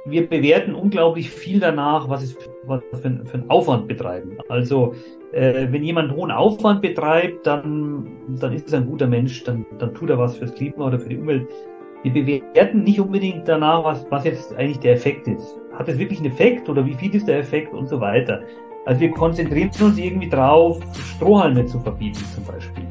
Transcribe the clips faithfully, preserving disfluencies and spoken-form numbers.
wir bewerten unglaublich viel danach, was es was für, ein, für einen Aufwand betreiben. Also äh, wenn jemand hohen Aufwand betreibt, dann, dann ist er ein guter Mensch, dann, dann tut er was fürs Klima oder für die Umwelt. Wir bewerten nicht unbedingt danach, was, was jetzt eigentlich der Effekt ist. Hat es wirklich einen Effekt oder wie viel ist der Effekt und so weiter. Also wir konzentrieren uns irgendwie drauf, Strohhalme zu verbieten zum Beispiel.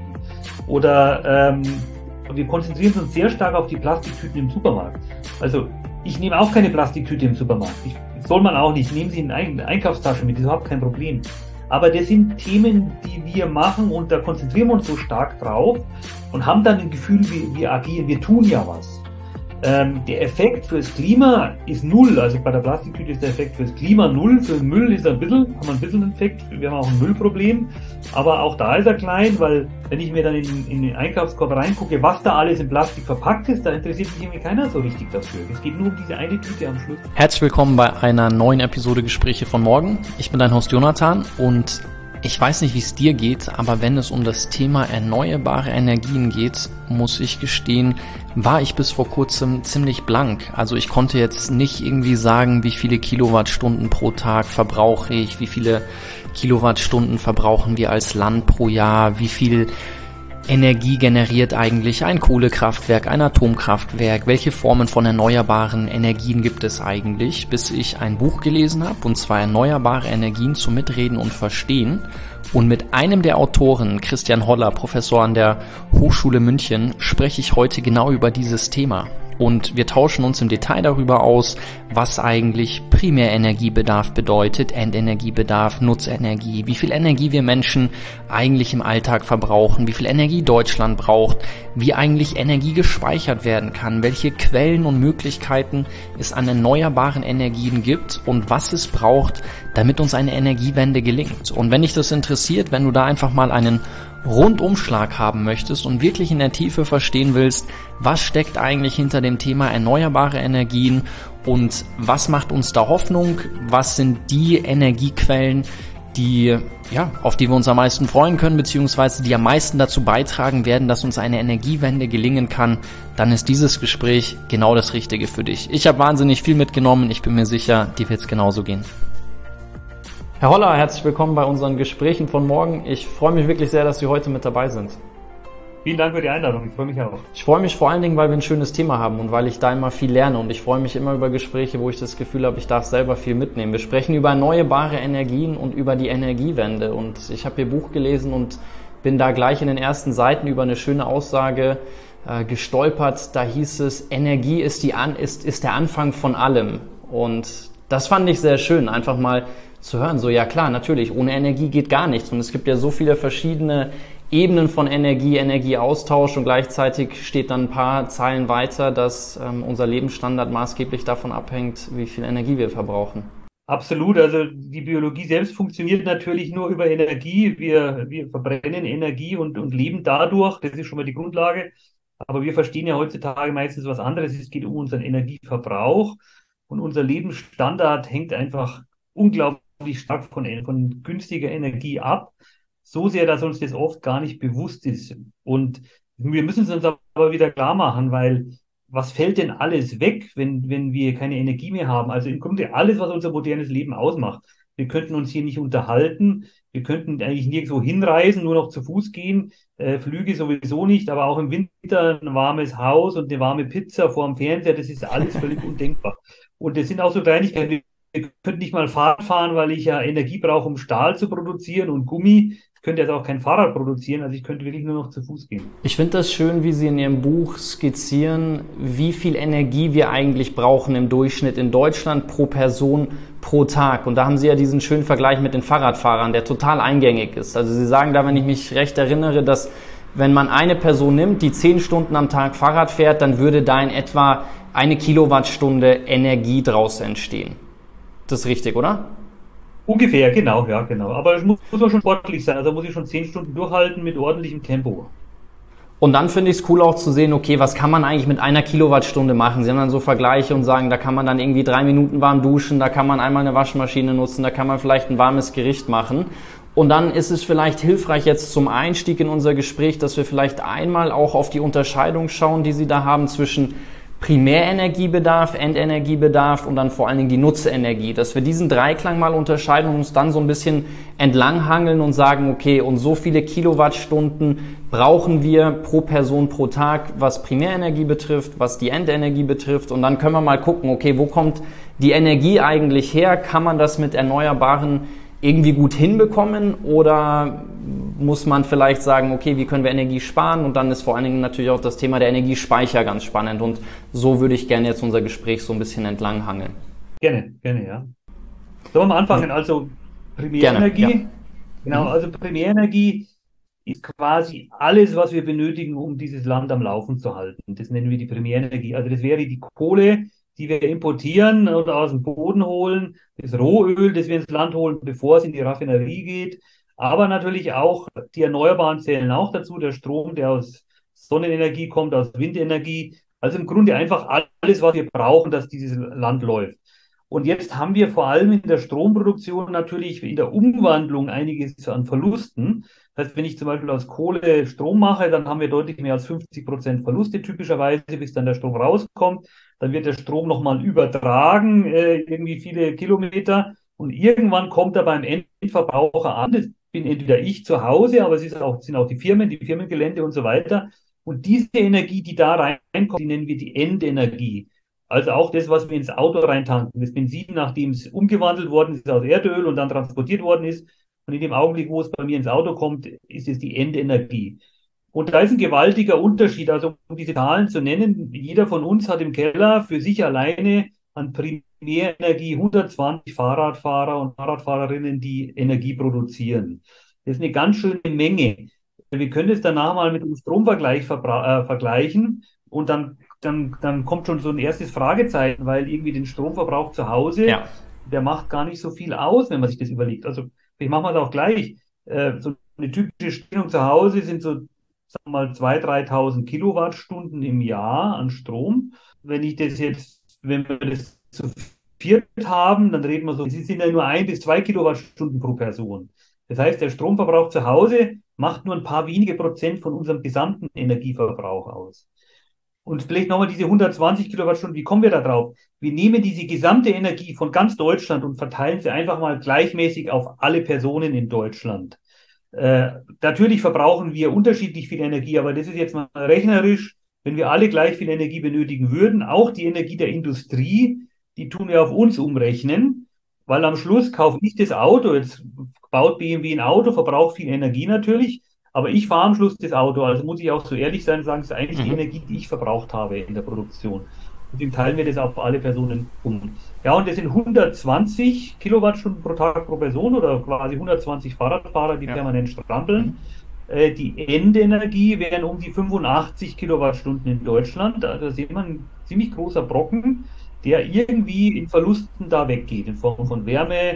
Oder ähm, wir konzentrieren uns sehr stark auf die Plastiktüten im Supermarkt. Also ich nehme auch keine Plastiktüte im Supermarkt. Ich, soll man auch nicht. Nehmen Sie eine Einkaufstasche mit, das ist überhaupt kein Problem. Aber das sind Themen, die wir machen und da konzentrieren wir uns so stark drauf und haben dann ein Gefühl, wir, wir agieren, wir tun ja was. Ähm, der Effekt fürs Klima ist null. Also bei der Plastiktüte ist der Effekt fürs Klima null. Für den Müll ist er ein bisschen, haben wir ein bisschen einen Effekt. Wir haben auch ein Müllproblem. Aber auch da ist er klein, weil wenn ich mir dann in, in den Einkaufskorb reingucke, was da alles in Plastik verpackt ist, da interessiert sich irgendwie keiner so richtig dafür. Es geht nur um diese eine Tüte am Schluss. Herzlich willkommen bei einer neuen Episode Gespräche von morgen. Ich bin dein Host Jonathan und ich weiß nicht, wie es dir geht, aber wenn es um das Thema erneuerbare Energien geht, muss ich gestehen, war ich bis vor kurzem ziemlich blank. Also ich konnte jetzt nicht irgendwie sagen, wie viele Kilowattstunden pro Tag verbrauche ich, wie viele Kilowattstunden verbrauchen wir als Land pro Jahr, wie viel Energie generiert eigentlich ein Kohlekraftwerk, ein Atomkraftwerk, welche Formen von erneuerbaren Energien gibt es eigentlich, bis ich ein Buch gelesen habe, und zwar Erneuerbare Energien zum Mitreden und Verstehen. Und mit einem der Autoren, Christian Holler, Professor an der Hochschule München, spreche ich heute genau über dieses Thema. Und wir tauschen uns im Detail darüber aus, was eigentlich Primärenergiebedarf bedeutet, Endenergiebedarf, Nutzenergie, wie viel Energie wir Menschen eigentlich im Alltag verbrauchen, wie viel Energie Deutschland braucht, wie eigentlich Energie gespeichert werden kann, welche Quellen und Möglichkeiten es an erneuerbaren Energien gibt und was es braucht, damit uns eine Energiewende gelingt. Und wenn dich das interessiert, wenn du da einfach mal einen Rundumschlag haben möchtest und wirklich in der Tiefe verstehen willst, was steckt eigentlich hinter dem Thema erneuerbare Energien und was macht uns da Hoffnung, was sind die Energiequellen, die, ja, auf die wir uns am meisten freuen können, beziehungsweise die am meisten dazu beitragen werden, dass uns eine Energiewende gelingen kann, dann ist dieses Gespräch genau das Richtige für dich. Ich habe wahnsinnig viel mitgenommen, ich bin mir sicher, dir wird es genauso gehen. Herr Holler, herzlich willkommen bei unseren Gesprächen von morgen. Ich freue mich wirklich sehr, dass Sie heute mit dabei sind. Vielen Dank für die Einladung, ich freue mich auch. Ich freue mich vor allen Dingen, weil wir ein schönes Thema haben und weil ich da immer viel lerne, und ich freue mich immer über Gespräche, wo ich das Gefühl habe, ich darf selber viel mitnehmen. Wir sprechen über erneuerbare Energien und über die Energiewende, und ich habe Ihr Buch gelesen und bin da gleich in den ersten Seiten über eine schöne Aussage äh, gestolpert. Da hieß es, Energie ist, die An- ist, ist der Anfang von allem, und das fand ich sehr schön, einfach mal zu hören, so ja klar, natürlich, ohne Energie geht gar nichts, und es gibt ja so viele verschiedene Ebenen von Energie, Energieaustausch, und gleichzeitig steht dann ein paar Zeilen weiter, dass ähm, unser Lebensstandard maßgeblich davon abhängt, wie viel Energie wir verbrauchen. Absolut, also die Biologie selbst funktioniert natürlich nur über Energie, wir, wir verbrennen Energie und, und leben dadurch, das ist schon mal die Grundlage, aber wir verstehen ja heutzutage meistens was anderes, es geht um unseren Energieverbrauch, und unser Lebensstandard hängt einfach unglaublich stark von, von günstiger Energie ab, so sehr, dass uns das oft gar nicht bewusst ist. Und wir müssen es uns aber wieder klar machen, weil was fällt denn alles weg, wenn, wenn wir keine Energie mehr haben? Also im Grunde alles, was unser modernes Leben ausmacht. Wir könnten uns hier nicht unterhalten, wir könnten eigentlich nirgendwo hinreisen, nur noch zu Fuß gehen, äh, Flüge sowieso nicht, aber auch im Winter ein warmes Haus und eine warme Pizza vor dem Fernseher, das ist alles völlig undenkbar. Und das sind auch so Kleinigkeiten. Ich könnte nicht mal Fahrrad fahren, weil ich ja Energie brauche, um Stahl zu produzieren und Gummi. Ich könnte jetzt auch kein Fahrrad produzieren, also ich könnte wirklich nur noch zu Fuß gehen. Ich finde das schön, wie Sie in Ihrem Buch skizzieren, wie viel Energie wir eigentlich brauchen im Durchschnitt in Deutschland pro Person pro Tag. Und da haben Sie ja diesen schönen Vergleich mit den Fahrradfahrern, der total eingängig ist. Also Sie sagen da, wenn ich mich recht erinnere, dass wenn man eine Person nimmt, die zehn Stunden am Tag Fahrrad fährt, dann würde da in etwa eine Kilowattstunde Energie draus entstehen. Das ist richtig, oder? Ungefähr, genau, ja, genau. Aber es muss, muss auch schon sportlich sein, also muss ich schon zehn Stunden durchhalten mit ordentlichem Tempo. Und dann finde ich es cool auch zu sehen, okay, was kann man eigentlich mit einer Kilowattstunde machen? Sie haben dann so Vergleiche und sagen, da kann man dann irgendwie drei Minuten warm duschen, da kann man einmal eine Waschmaschine nutzen, da kann man vielleicht ein warmes Gericht machen. Und dann ist es vielleicht hilfreich jetzt zum Einstieg in unser Gespräch, dass wir vielleicht einmal auch auf die Unterscheidung schauen, die Sie da haben zwischen Primärenergiebedarf, Endenergiebedarf und dann vor allen Dingen die Nutzenergie, dass wir diesen Dreiklang mal unterscheiden und uns dann so ein bisschen entlanghangeln und sagen, okay, und so viele Kilowattstunden brauchen wir pro Person pro Tag, was Primärenergie betrifft, was die Endenergie betrifft, und dann können wir mal gucken, okay, wo kommt die Energie eigentlich her? Kann man das mit Erneuerbaren irgendwie gut hinbekommen oder muss man vielleicht sagen, okay, wie können wir Energie sparen? Und dann ist vor allen Dingen natürlich auch das Thema der Energiespeicher ganz spannend, und so würde ich gerne jetzt unser Gespräch so ein bisschen entlanghangeln. Gerne, gerne, ja. Sollen wir mal anfangen? Also Primärenergie, gerne, ja. Genau, also Primärenergie ist quasi alles, was wir benötigen, um dieses Land am Laufen zu halten. Das nennen wir die Primärenergie. Also das wäre die Kohle, die wir importieren oder aus dem Boden holen, das Rohöl, das wir ins Land holen, bevor es in die Raffinerie geht, aber natürlich auch die Erneuerbaren zählen auch dazu, der Strom, der aus Sonnenenergie kommt, aus Windenergie, also im Grunde einfach alles, was wir brauchen, dass dieses Land läuft. Und jetzt haben wir vor allem in der Stromproduktion natürlich in der Umwandlung einiges an Verlusten. Das heißt, wenn ich zum Beispiel aus Kohle Strom mache, dann haben wir deutlich mehr als fünfzig Prozent Verluste typischerweise, bis dann der Strom rauskommt. Dann wird der Strom nochmal übertragen, äh, irgendwie viele Kilometer. Und irgendwann kommt er beim Endverbraucher an. Das bin entweder ich zu Hause, aber es ist auch, sind auch die Firmen, die Firmengelände und so weiter. Und diese Energie, die da reinkommt, die nennen wir die Endenergie. Also auch das, was wir ins Auto reintanken. Das Benzin, nachdem es umgewandelt worden ist aus Erdöl und dann transportiert worden ist. Und in dem Augenblick, wo es bei mir ins Auto kommt, ist es die Endenergie. Und da ist ein gewaltiger Unterschied. Also um diese Zahlen zu nennen, jeder von uns hat im Keller für sich alleine an Primärenergie hundertzwanzig Fahrradfahrer und Fahrradfahrerinnen, die Energie produzieren. Das ist eine ganz schöne Menge. Wir können es danach mal mit dem Stromvergleich verbra- äh, vergleichen und dann, dann, dann kommt schon so ein erstes Fragezeichen, weil irgendwie den Stromverbrauch zu Hause, Ja. der macht gar nicht so viel aus, wenn man sich das überlegt. Also ich mache mal auch gleich. Äh, so eine typische Stellung zu Hause sind so, sagen wir mal, zweitausend, dreitausend Kilowattstunden im Jahr an Strom. Wenn ich das jetzt, wenn wir das zu viert haben, dann reden wir so, es sind ja nur ein bis zwei Kilowattstunden pro Person. Das heißt, der Stromverbrauch zu Hause macht nur ein paar wenige Prozent von unserem gesamten Energieverbrauch aus. Und vielleicht nochmal diese hundertzwanzig Kilowattstunden, wie kommen wir da drauf? Wir nehmen diese gesamte Energie von ganz Deutschland und verteilen sie einfach mal gleichmäßig auf alle Personen in Deutschland. Äh, natürlich verbrauchen wir unterschiedlich viel Energie, aber das ist jetzt mal rechnerisch, wenn wir alle gleich viel Energie benötigen würden, auch die Energie der Industrie, die tun wir auf uns umrechnen, weil am Schluss kaufe ich das Auto, jetzt baut B M W ein Auto, verbraucht viel Energie natürlich, aber ich fahre am Schluss das Auto, also muss ich auch so ehrlich sein und sagen, es ist eigentlich mhm. die Energie, die ich verbraucht habe in der Produktion. Deswegen teilen wir das auf alle Personen um. Ja, und das sind hundertzwanzig Kilowattstunden pro Tag pro Person oder quasi hundertzwanzig Fahrradfahrer, die ja. permanent strampeln. Mhm. Äh, die Endenergie wären um die fünfundachtzig Kilowattstunden in Deutschland. Also da sieht man ein ziemlich großer Brocken, der irgendwie in Verlusten da weggeht, in Form von Wärme,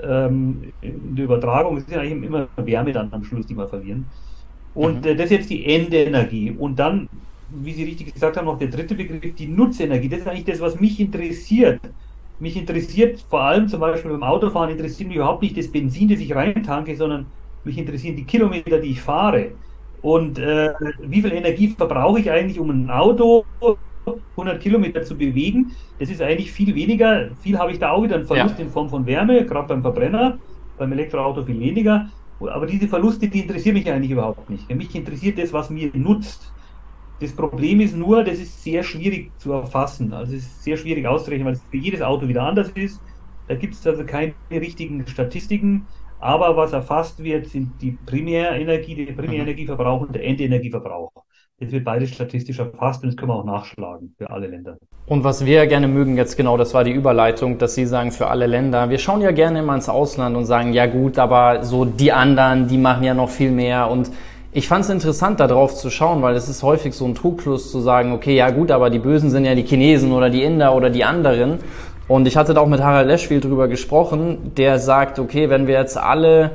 ähm, in der Übertragung. Es ist ja eigentlich immer Wärme dann am Schluss, die wir verlieren. Und mhm. äh, das ist jetzt die Endenergie. Und dann, wie Sie richtig gesagt haben, noch der dritte Begriff, die Nutzenergie. Das ist eigentlich das, was mich interessiert. Mich interessiert vor allem zum Beispiel beim Autofahren, interessiert mich überhaupt nicht das Benzin, das ich reintanke, sondern mich interessieren die Kilometer, die ich fahre. Und äh, wie viel Energie verbrauche ich eigentlich, um ein Auto hundert Kilometer zu bewegen? Das ist eigentlich viel weniger. Viel habe ich da auch wieder einen Verlust ja. in Form von Wärme, gerade beim Verbrenner, beim Elektroauto viel weniger. Aber diese Verluste, die interessieren mich eigentlich überhaupt nicht. Mich interessiert das, was mir nutzt. Das Problem ist nur, das ist sehr schwierig zu erfassen. Also es ist sehr schwierig auszurechnen, weil es für jedes Auto wieder anders ist. Da gibt es also keine richtigen Statistiken. Aber was erfasst wird, sind die Primärenergie, der Primärenergieverbrauch und der Endenergieverbrauch. Das wird beides statistisch erfasst und das können wir auch nachschlagen für alle Länder. Und was wir ja gerne mögen jetzt genau, das war die Überleitung, dass Sie sagen für alle Länder. Wir schauen ja gerne immer ins Ausland und sagen, ja gut, aber so die anderen, die machen ja noch viel mehr. Und ich fand es interessant, da drauf zu schauen, weil es ist häufig so ein Trugschluss zu sagen, okay, ja gut, aber die Bösen sind ja die Chinesen oder die Inder oder die anderen. Und ich hatte da auch mit Harald Leschwiel drüber gesprochen, der sagt, okay, wenn wir jetzt alle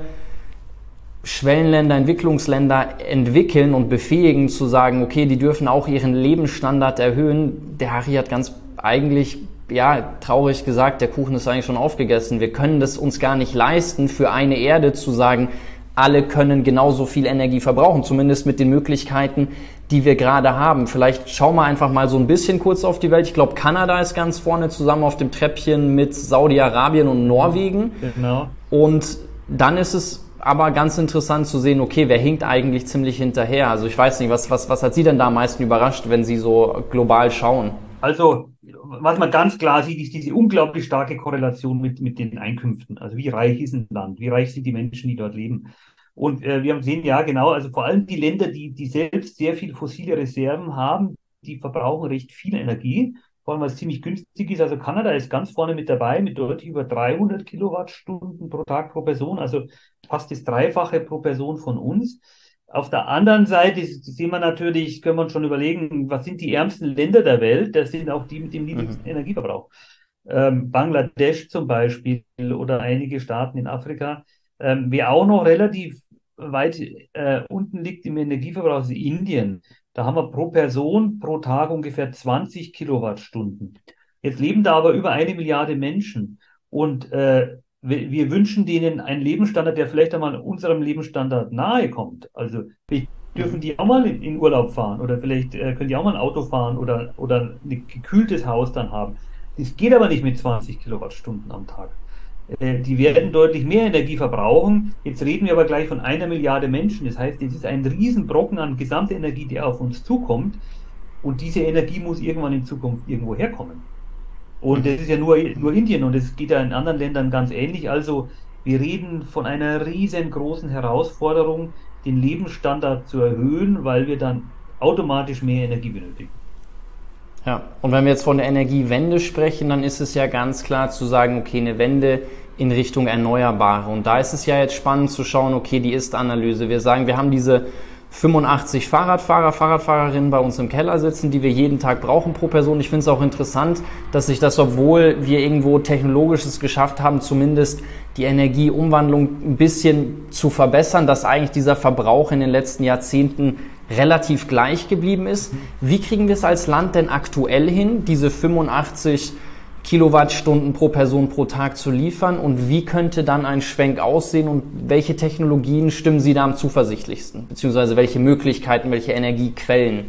Schwellenländer, Entwicklungsländer entwickeln und befähigen zu sagen, okay, die dürfen auch ihren Lebensstandard erhöhen. Der Harry hat ganz eigentlich, ja, traurig gesagt, der Kuchen ist eigentlich schon aufgegessen. Wir können das uns gar nicht leisten, für eine Erde zu sagen, alle können genauso viel Energie verbrauchen, zumindest mit den Möglichkeiten, die wir gerade haben. Vielleicht schauen wir einfach mal so ein bisschen kurz auf die Welt. Ich glaube, Kanada ist ganz vorne zusammen auf dem Treppchen mit Saudi-Arabien und Norwegen. Genau. Und dann ist es aber ganz interessant zu sehen, okay, wer hinkt eigentlich ziemlich hinterher? Also ich weiß nicht, was, was, was hat Sie denn da am meisten überrascht, wenn Sie so global schauen? Also, was man ganz klar sieht, ist diese unglaublich starke Korrelation mit, mit den Einkünften. Also wie reich ist ein Land? Wie reich sind die Menschen, die dort leben? Und äh, wir haben gesehen, ja genau, also vor allem die Länder, die, die selbst sehr viel fossile Reserven haben, die verbrauchen recht viel Energie, vor allem was ziemlich günstig ist. Also Kanada ist ganz vorne mit dabei mit deutlich über dreihundert Kilowattstunden pro Tag pro Person, also fast das Dreifache pro Person von uns. Auf der anderen Seite sehen wir natürlich, können wir uns schon überlegen, was sind die ärmsten Länder der Welt? Das sind auch die mit dem niedrigsten mhm. Energieverbrauch. Ähm, Bangladesch zum Beispiel oder einige Staaten in Afrika. Ähm, wer auch noch relativ weit äh, unten liegt im Energieverbrauch, ist Indien. Da haben wir pro Person pro Tag ungefähr zwanzig Kilowattstunden. Jetzt leben da aber über eine Milliarde Menschen. Und äh, wir, wir wünschen denen einen Lebensstandard, der vielleicht einmal unserem Lebensstandard nahe kommt. Also vielleicht dürfen die auch mal in, in Urlaub fahren oder vielleicht äh, können die auch mal ein Auto fahren oder, oder ein gekühltes Haus dann haben. Das geht aber nicht mit zwanzig Kilowattstunden am Tag. Die werden deutlich mehr Energie verbrauchen. Jetzt reden wir aber gleich von einer Milliarde Menschen. Das heißt, es ist ein Riesenbrocken an Gesamtenergie, der auf uns zukommt. Und diese Energie muss irgendwann in Zukunft irgendwo herkommen. Und das ist ja nur, nur Indien und es geht ja in anderen Ländern ganz ähnlich. Also wir reden von einer riesengroßen Herausforderung, den Lebensstandard zu erhöhen, weil wir dann automatisch mehr Energie benötigen. Ja, und wenn wir jetzt von der Energiewende sprechen, dann ist es ja ganz klar zu sagen, okay, eine Wende in Richtung Erneuerbare. Und da ist es ja jetzt spannend zu schauen, okay, die Ist-Analyse. Wir sagen, wir haben diese fünfundachtzig Fahrradfahrer, Fahrradfahrerinnen bei uns im Keller sitzen, die wir jeden Tag brauchen pro Person. Ich finde es auch interessant, dass sich das, obwohl wir irgendwo Technologisches geschafft haben, zumindest die Energieumwandlung ein bisschen zu verbessern, dass eigentlich dieser Verbrauch in den letzten Jahrzehnten relativ gleich geblieben ist. Wie kriegen wir es als Land denn aktuell hin, diese fünfundachtzig Kilowattstunden pro Person pro Tag zu liefern? Und wie könnte dann ein Schwenk aussehen und welche Technologien stimmen Sie da am zuversichtlichsten? Beziehungsweise welche Möglichkeiten, welche Energiequellen?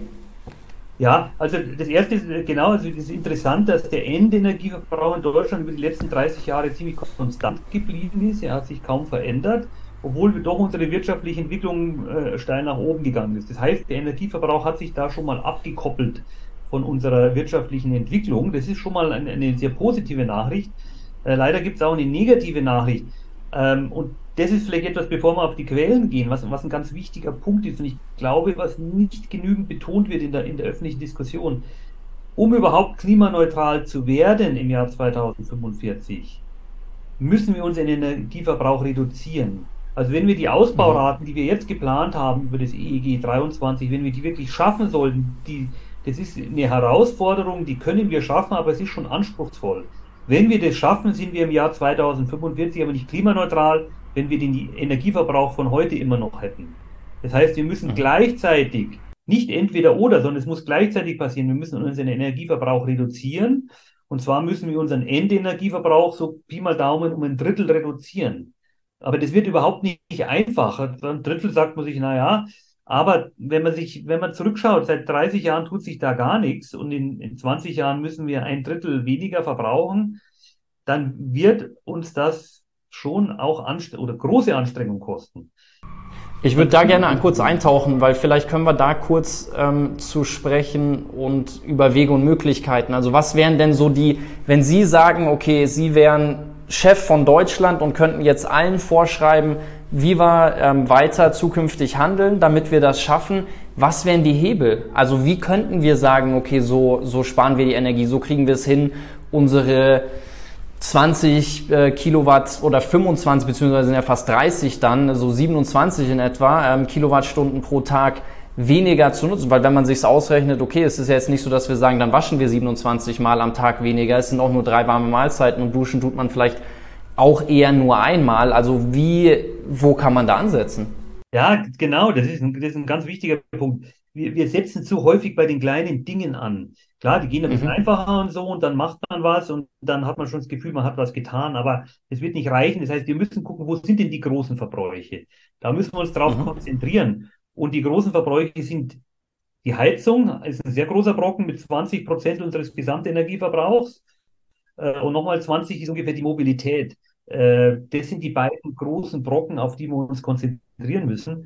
Ja, also das erste ist genau, also es ist interessant, dass der Endenergieverbrauch in Deutschland über die letzten dreißig Jahre ziemlich konstant geblieben ist. Er hat sich kaum verändert, obwohl doch unsere wirtschaftliche Entwicklung äh, steil nach oben gegangen ist. Das heißt, der Energieverbrauch hat sich da schon mal abgekoppelt von unserer wirtschaftlichen Entwicklung. Das ist schon mal eine, eine sehr positive Nachricht. Äh, leider gibt es auch eine negative Nachricht. Ähm, und das ist vielleicht etwas, bevor wir auf die Quellen gehen, was, was ein ganz wichtiger Punkt ist. Und ich glaube, was nicht genügend betont wird in der, in der öffentlichen Diskussion. Um überhaupt klimaneutral zu werden im Jahr zweitausendfünfundvierzig, müssen wir unseren Energieverbrauch reduzieren. Also wenn wir die Ausbauraten, die wir jetzt geplant haben über das E E G dreiundzwanzig, wenn wir die wirklich schaffen sollten, die, das ist eine Herausforderung, die können wir schaffen, aber es ist schon anspruchsvoll. Wenn wir das schaffen, sind wir im Jahr zweitausendfünfundvierzig aber nicht klimaneutral, wenn wir den Energieverbrauch von heute immer noch hätten. Das heißt, wir müssen gleichzeitig, nicht entweder oder, sondern es muss gleichzeitig passieren, wir müssen unseren Energieverbrauch reduzieren. Und zwar müssen wir unseren Endenergieverbrauch so Pi mal Daumen um ein Drittel reduzieren. Aber das wird überhaupt nicht einfach. Ein Drittel sagt man sich, na ja, aber wenn man sich, wenn man zurückschaut, seit dreißig Jahren tut sich da gar nichts und in, in zwanzig Jahren müssen wir ein Drittel weniger verbrauchen, dann wird uns das schon auch anst- oder große Anstrengung kosten. Ich würde da gerne kurz eintauchen, weil vielleicht können wir da kurz ähm, zu sprechen und über Wege und Möglichkeiten. Also was wären denn so die, wenn Sie sagen, okay, Sie wären Chef von Deutschland und könnten jetzt allen vorschreiben, wie wir ähm, weiter zukünftig handeln, damit wir das schaffen. Was wären die Hebel? Also wie könnten wir sagen, okay, so, so sparen wir die Energie, so kriegen wir es hin, unsere zwanzig äh, Kilowatt oder fünfundzwanzig, beziehungsweise sind ja fast dreißig dann, so siebenundzwanzig in etwa, ähm, Kilowattstunden pro Tag weniger zu nutzen. Weil wenn man sich's ausrechnet, okay, es ist ja jetzt nicht so, dass wir sagen, dann waschen wir siebenundzwanzig Mal am Tag weniger, es sind auch nur drei warme Mahlzeiten und duschen tut man vielleicht auch eher nur einmal. Also wie, wo kann man da ansetzen? Ja, genau, das ist ein, das ist ein ganz wichtiger Punkt. Wir, wir setzen zu häufig bei den kleinen Dingen an. Klar, die gehen ein bisschen Mhm. einfacher und so und dann macht man was und dann hat man schon das Gefühl, man hat was getan, aber es wird nicht reichen. Das heißt, wir müssen gucken, wo sind denn die großen Verbräuche? Da müssen wir uns drauf Mhm. konzentrieren. Und die großen Verbräuche sind die Heizung, ist ein sehr großer Brocken mit zwanzig Prozent unseres Gesamtenergieverbrauchs. Äh, und nochmal zwanzig ist ungefähr die Mobilität. Äh, das sind die beiden großen Brocken, auf die wir uns konzentrieren müssen.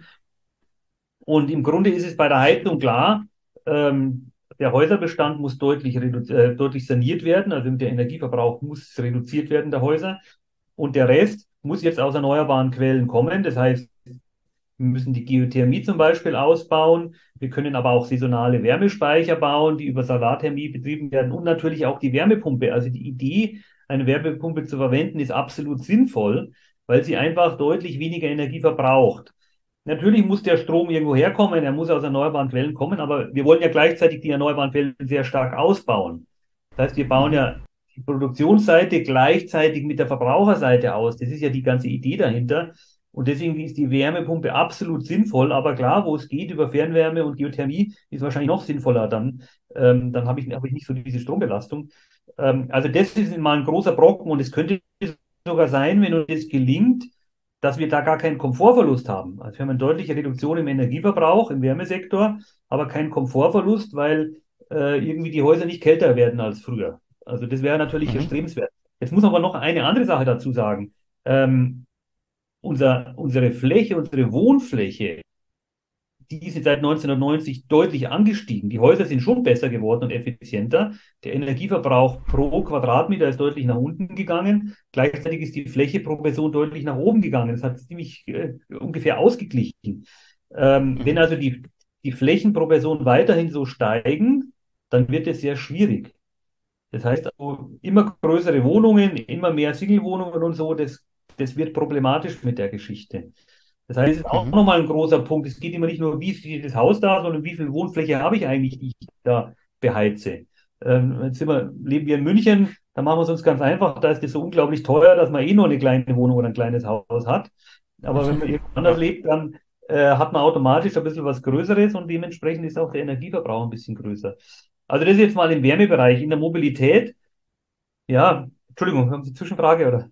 Und im Grunde ist es bei der Heizung klar, ähm, der Häuserbestand muss deutlich, redu- äh, deutlich saniert werden, also der Energieverbrauch muss reduziert werden der Häuser. Und der Rest muss jetzt aus erneuerbaren Quellen kommen. Das heißt, wir müssen die Geothermie zum Beispiel ausbauen. Wir können aber auch saisonale Wärmespeicher bauen, die über Solarthermie betrieben werden und natürlich auch die Wärmepumpe. Also die Idee, eine Wärmepumpe zu verwenden, ist absolut sinnvoll, weil sie einfach deutlich weniger Energie verbraucht. Natürlich muss der Strom irgendwo herkommen, er muss aus erneuerbaren Quellen kommen, aber wir wollen ja gleichzeitig die erneuerbaren Quellen sehr stark ausbauen. Das heißt, wir bauen Mhm. ja die Produktionsseite gleichzeitig mit der Verbraucherseite aus. Das ist ja die ganze Idee dahinter. Und deswegen ist die Wärmepumpe absolut sinnvoll. Aber klar, wo es geht, über Fernwärme und Geothermie, ist wahrscheinlich noch sinnvoller dann. Ähm, dann habe ich, habe ich nicht so diese Strombelastung. Ähm, also das ist mal ein großer Brocken und es könnte sogar sein, wenn uns das gelingt, dass wir da gar keinen Komfortverlust haben. Also wir haben eine deutliche Reduktion im Energieverbrauch, im Wärmesektor, aber keinen Komfortverlust, weil äh, irgendwie die Häuser nicht kälter werden als früher. Also das wäre natürlich Mhm. erstrebenswert. Jetzt muss man aber noch eine andere Sache dazu sagen. Ähm, unser, unsere Fläche, unsere Wohnfläche, die ist jetzt seit neunzehnhundertneunzig deutlich angestiegen. Die Häuser sind schon besser geworden und effizienter. Der Energieverbrauch pro Quadratmeter ist deutlich nach unten gegangen. Gleichzeitig ist die Fläche pro Person deutlich nach oben gegangen. Das hat ziemlich äh, ungefähr ausgeglichen. Ähm, wenn Mhm. also die, die Flächen pro Person weiterhin so steigen, dann wird es sehr schwierig. Das heißt also, immer größere Wohnungen, immer mehr Single-Wohnungen und so, das, das wird problematisch mit der Geschichte. Das heißt, das ist auch Mhm. nochmal ein großer Punkt. Es geht immer nicht nur, wie viel das Haus da, sondern wie viel Wohnfläche habe ich eigentlich, die ich da beheize. Ähm, jetzt sind wir, leben wir in München, da machen wir es uns ganz einfach, da ist das so unglaublich teuer, dass man eh nur eine kleine Wohnung oder ein kleines Haus hat. Aber wenn man irgendwo anders Ja. lebt, dann äh, hat man automatisch ein bisschen was Größeres und dementsprechend ist auch der Energieverbrauch ein bisschen größer. Also das ist jetzt mal im Wärmebereich. In der Mobilität, ja, Entschuldigung, haben Sie Zwischenfrage oder?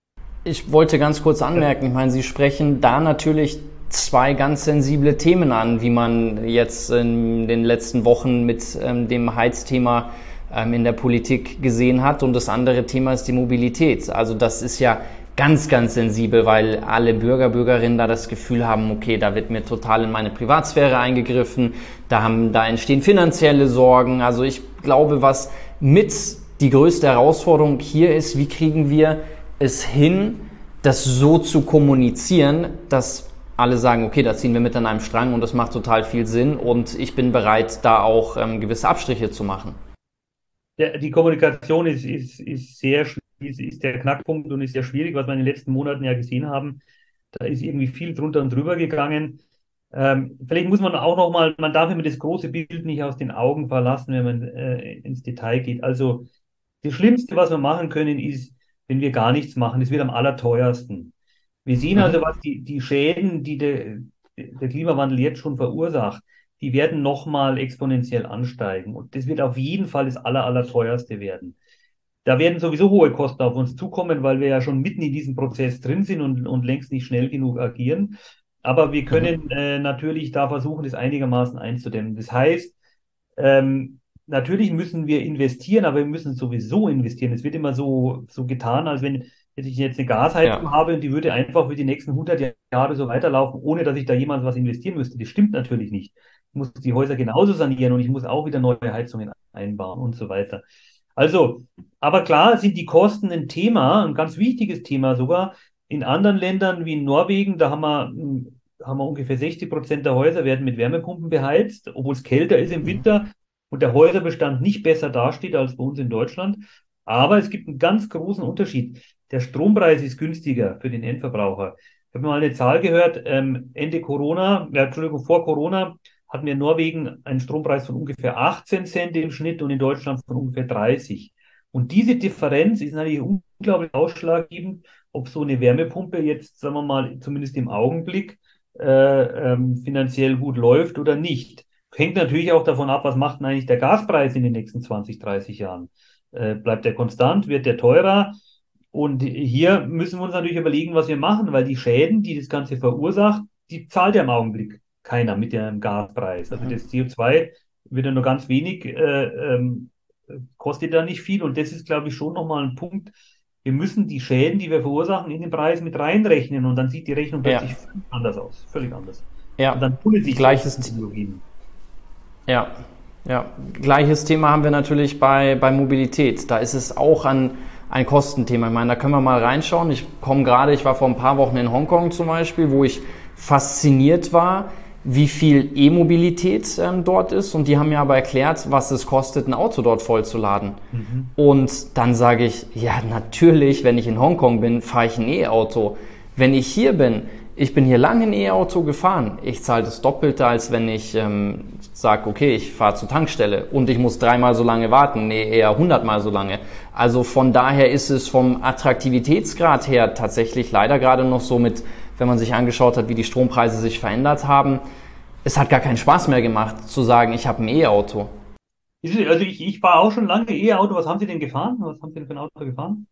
Ich wollte ganz kurz Ja. anmerken, ich meine, Sie sprechen da natürlich zwei ganz sensible Themen an, wie man jetzt in den letzten Wochen mit ähm, dem Heizthema ähm, in der Politik gesehen hat. Und das andere Thema ist die Mobilität. Also das ist ja ganz, ganz sensibel, weil alle Bürger, Bürgerinnen da das Gefühl haben, okay, da wird mir total in meine Privatsphäre eingegriffen, da, haben, da entstehen finanzielle Sorgen. Also ich glaube, was mit die größte Herausforderung hier ist, wie kriegen wir es hin, das so zu kommunizieren, dass alle sagen, okay, da ziehen wir mit an einem Strang und das macht total viel Sinn und ich bin bereit, da auch ähm, gewisse Abstriche zu machen. Der, die Kommunikation ist, ist, ist sehr schwierig, ist, ist der Knackpunkt und ist sehr schwierig, was wir in den letzten Monaten ja gesehen haben. Da ist irgendwie viel drunter und drüber gegangen. Ähm, vielleicht muss man auch noch mal, man darf immer das große Bild nicht aus den Augen verlassen, wenn man äh, ins Detail geht. Also das Schlimmste, was wir machen können, ist, wenn wir gar nichts machen. Das wird am allerteuersten. Wir sehen also, Mhm. was die, die Schäden, die der, der Klimawandel jetzt schon verursacht, die werden nochmal exponentiell ansteigen. Und das wird auf jeden Fall das aller, allerteuerste werden. Da werden sowieso hohe Kosten auf uns zukommen, weil wir ja schon mitten in diesem Prozess drin sind und, und längst nicht schnell genug agieren. Aber wir Mhm. können äh, natürlich da versuchen, das einigermaßen einzudämmen. Das heißt, ähm, natürlich müssen wir investieren, aber wir müssen sowieso investieren. Es wird immer so, so getan, als wenn ich jetzt eine Ja. Gasheizung habe und die würde einfach für die nächsten hundert Jahre so weiterlaufen, ohne dass ich da jemals was investieren müsste. Das stimmt natürlich nicht. Ich muss die Häuser genauso sanieren und ich muss auch wieder neue Heizungen einbauen und so weiter. Also, aber klar sind die Kosten ein Thema, ein ganz wichtiges Thema sogar. In anderen Ländern wie in Norwegen, da haben wir, hm, haben wir ungefähr sechzig Prozent der Häuser werden mit Wärmepumpen beheizt, obwohl es kälter ist im Mhm. Winter und der Häuserbestand nicht besser dasteht als bei uns in Deutschland. Aber es gibt einen ganz großen Unterschied. Der Strompreis ist günstiger für den Endverbraucher. Ich habe mal eine Zahl gehört, ähm, Ende Corona, ja, Entschuldigung, vor Corona hatten wir in Norwegen einen Strompreis von ungefähr achtzehn Cent im Schnitt und in Deutschland von ungefähr dreißig. Und diese Differenz ist natürlich unglaublich ausschlaggebend, ob so eine Wärmepumpe jetzt, sagen wir mal, zumindest im Augenblick äh, ähm, finanziell gut läuft oder nicht. hängt natürlich auch davon ab, was macht denn eigentlich der Gaspreis in den nächsten zwanzig, dreißig Jahren? Äh, bleibt der konstant? Wird der teurer? Und hier müssen wir uns natürlich überlegen, was wir machen, weil die Schäden, die das Ganze verursacht, die zahlt ja im Augenblick keiner mit dem Gaspreis. Also Mhm. das C O zwei wird ja nur ganz wenig, äh, ähm, kostet da nicht viel. Und das ist, glaube ich, schon nochmal ein Punkt. Wir müssen die Schäden, die wir verursachen, in den Preis mit reinrechnen und dann sieht die Rechnung Ja, plötzlich völlig anders aus. Völlig anders. Und ja, dann tun sich solche gleiches, Technologien. ja, ja, gleiches Thema haben wir natürlich bei, bei Mobilität. Da ist es auch ein, ein Kostenthema. Ich meine, da können wir mal reinschauen. Ich komme gerade, ich war vor ein paar Wochen in Hongkong zum Beispiel, wo ich fasziniert war, wie viel E-Mobilität ähm, dort ist. Und die haben mir aber erklärt, was es kostet, ein Auto dort vollzuladen. Mhm. Und dann sage ich, ja, natürlich, wenn ich in Hongkong bin, fahre ich ein E-Auto. Wenn ich hier bin, ich bin hier lange ein E-Auto gefahren. Ich zahle das Doppelte, als wenn ich ähm, sage, okay, ich fahre zur Tankstelle und ich muss dreimal so lange warten. Nee, eher hundertmal so lange. Also von daher ist es vom Attraktivitätsgrad her tatsächlich leider gerade noch so mit, wenn man sich angeschaut hat, wie die Strompreise sich verändert haben. Es hat gar keinen Spaß mehr gemacht, zu sagen, ich habe ein E-Auto. Ist es- Also ich, ich war auch schon lange E-Auto. Was haben Sie denn gefahren? Was haben Sie denn für ein Auto gefahren?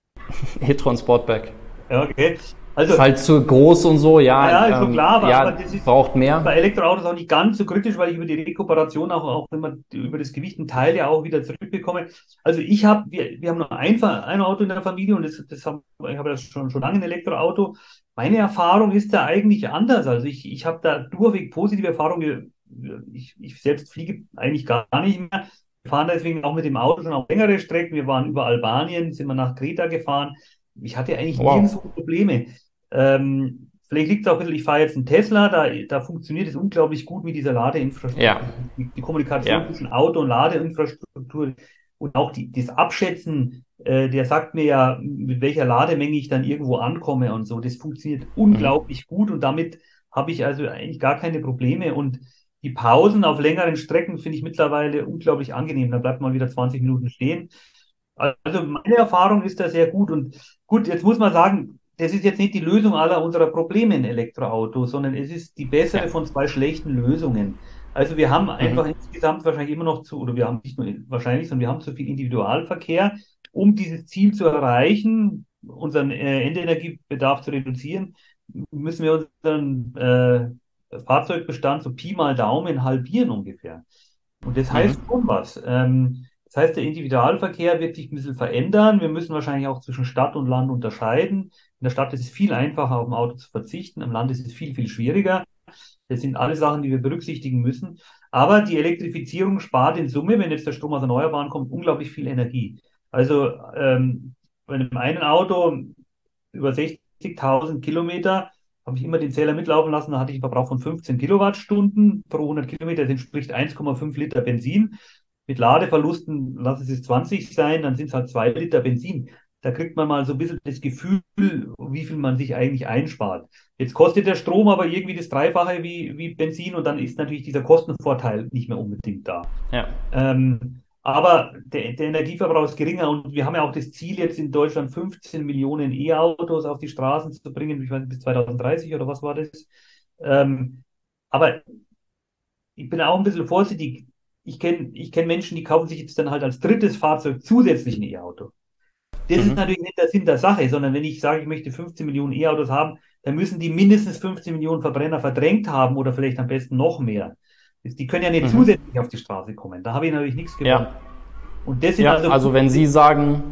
E-Tron Sportback. Ja, okay. Ist Also halt zu groß und so, ja, ist ja, schon ähm, klar, aber, aber ja, das ist braucht bei mehr. Elektroautos auch nicht ganz so kritisch, weil ich über die Rekuperation auch, auch immer über das Gewicht einen Teil ja auch wieder zurückbekomme. Also ich habe, wir, wir haben nur ein, Fa- ein Auto in der Familie und das, das haben, ich habe ja schon, schon lange ein Elektroauto. Meine Erfahrung ist da eigentlich anders. Also ich, ich habe da durchweg positive Erfahrungen. Ich, ich selbst fliege eigentlich gar nicht mehr. Wir fahren deswegen auch mit dem Auto schon auf längere Strecken. Wir waren über Albanien, sind wir nach Kreta gefahren. Ich hatte eigentlich nirgendwo Wow. Probleme. Ähm, vielleicht liegt es auch ein bisschen, ich fahre jetzt einen Tesla, da, da funktioniert es unglaublich gut mit dieser Ja, Ladeinfrastruktur. Die, die Kommunikation ja. zwischen Auto und Ladeinfrastruktur und auch die, das Abschätzen, äh, der sagt mir ja, mit welcher Lademenge ich dann irgendwo ankomme und so. Das funktioniert Mhm. unglaublich gut und damit habe ich also eigentlich gar keine Probleme. Und die Pausen auf längeren Strecken finde ich mittlerweile unglaublich angenehm. Da bleibt man wieder zwanzig Minuten stehen. Also meine Erfahrung ist da sehr gut. Und gut, jetzt muss man sagen, das ist jetzt nicht die Lösung aller unserer Probleme in Elektroautos, sondern es ist die Ja. bessere von zwei schlechten Lösungen. Also wir haben Mhm. einfach insgesamt wahrscheinlich immer noch zu, oder wir haben nicht nur wahrscheinlich, sondern wir haben zu viel Individualverkehr. Um dieses Ziel zu erreichen, unseren äh, Endenergiebedarf zu reduzieren, müssen wir unseren äh, Fahrzeugbestand so Pi mal Daumen halbieren ungefähr. Und das Mhm. heißt schon was. Ähm, das heißt, der Individualverkehr wird sich ein bisschen verändern. Wir müssen wahrscheinlich auch zwischen Stadt und Land unterscheiden. In der Stadt ist es viel einfacher, auf ein Auto zu verzichten. Am Land ist es viel, viel schwieriger. Das sind alle Sachen, die wir berücksichtigen müssen. Aber die Elektrifizierung spart in Summe, wenn jetzt der Strom aus Erneuerbaren kommt, unglaublich viel Energie. Also ähm, bei einem einen Auto über sechzigtausend Kilometer habe ich immer den Zähler mitlaufen lassen. Da hatte ich einen Verbrauch von fünfzehn Kilowattstunden pro hundert Kilometer. Das entspricht eins Komma fünf Liter Benzin. Mit Ladeverlusten, lass es jetzt zwanzig sein, dann sind es halt zwei Liter Benzin. Da kriegt man mal so ein bisschen das Gefühl, wie viel man sich eigentlich einspart. Jetzt kostet der Strom aber irgendwie das Dreifache wie, wie Benzin und dann ist natürlich dieser Kostenvorteil nicht mehr unbedingt da. Ja. Ähm, aber der, der Energieverbrauch ist geringer und wir haben ja auch das Ziel, jetzt in Deutschland fünfzehn Millionen E-Autos auf die Straßen zu bringen, ich weiß nicht, bis zwanzig dreißig oder was war das? Ähm, aber ich bin auch ein bisschen vorsichtig. Ich kenne ich kenn Menschen, die kaufen sich jetzt dann halt als drittes Fahrzeug zusätzlich ein E-Auto. Das ist Mhm. natürlich nicht der Sinn der Sache, sondern wenn ich sage, ich möchte fünfzehn Millionen E-Autos haben, dann müssen die mindestens fünfzehn Millionen Verbrenner verdrängt haben oder vielleicht am besten noch mehr. Die können ja nicht Mhm. zusätzlich auf die Straße kommen. Da habe ich natürlich nichts gewonnen. Ja. Und das sind Ja, also also Punkte, wenn Sie sagen,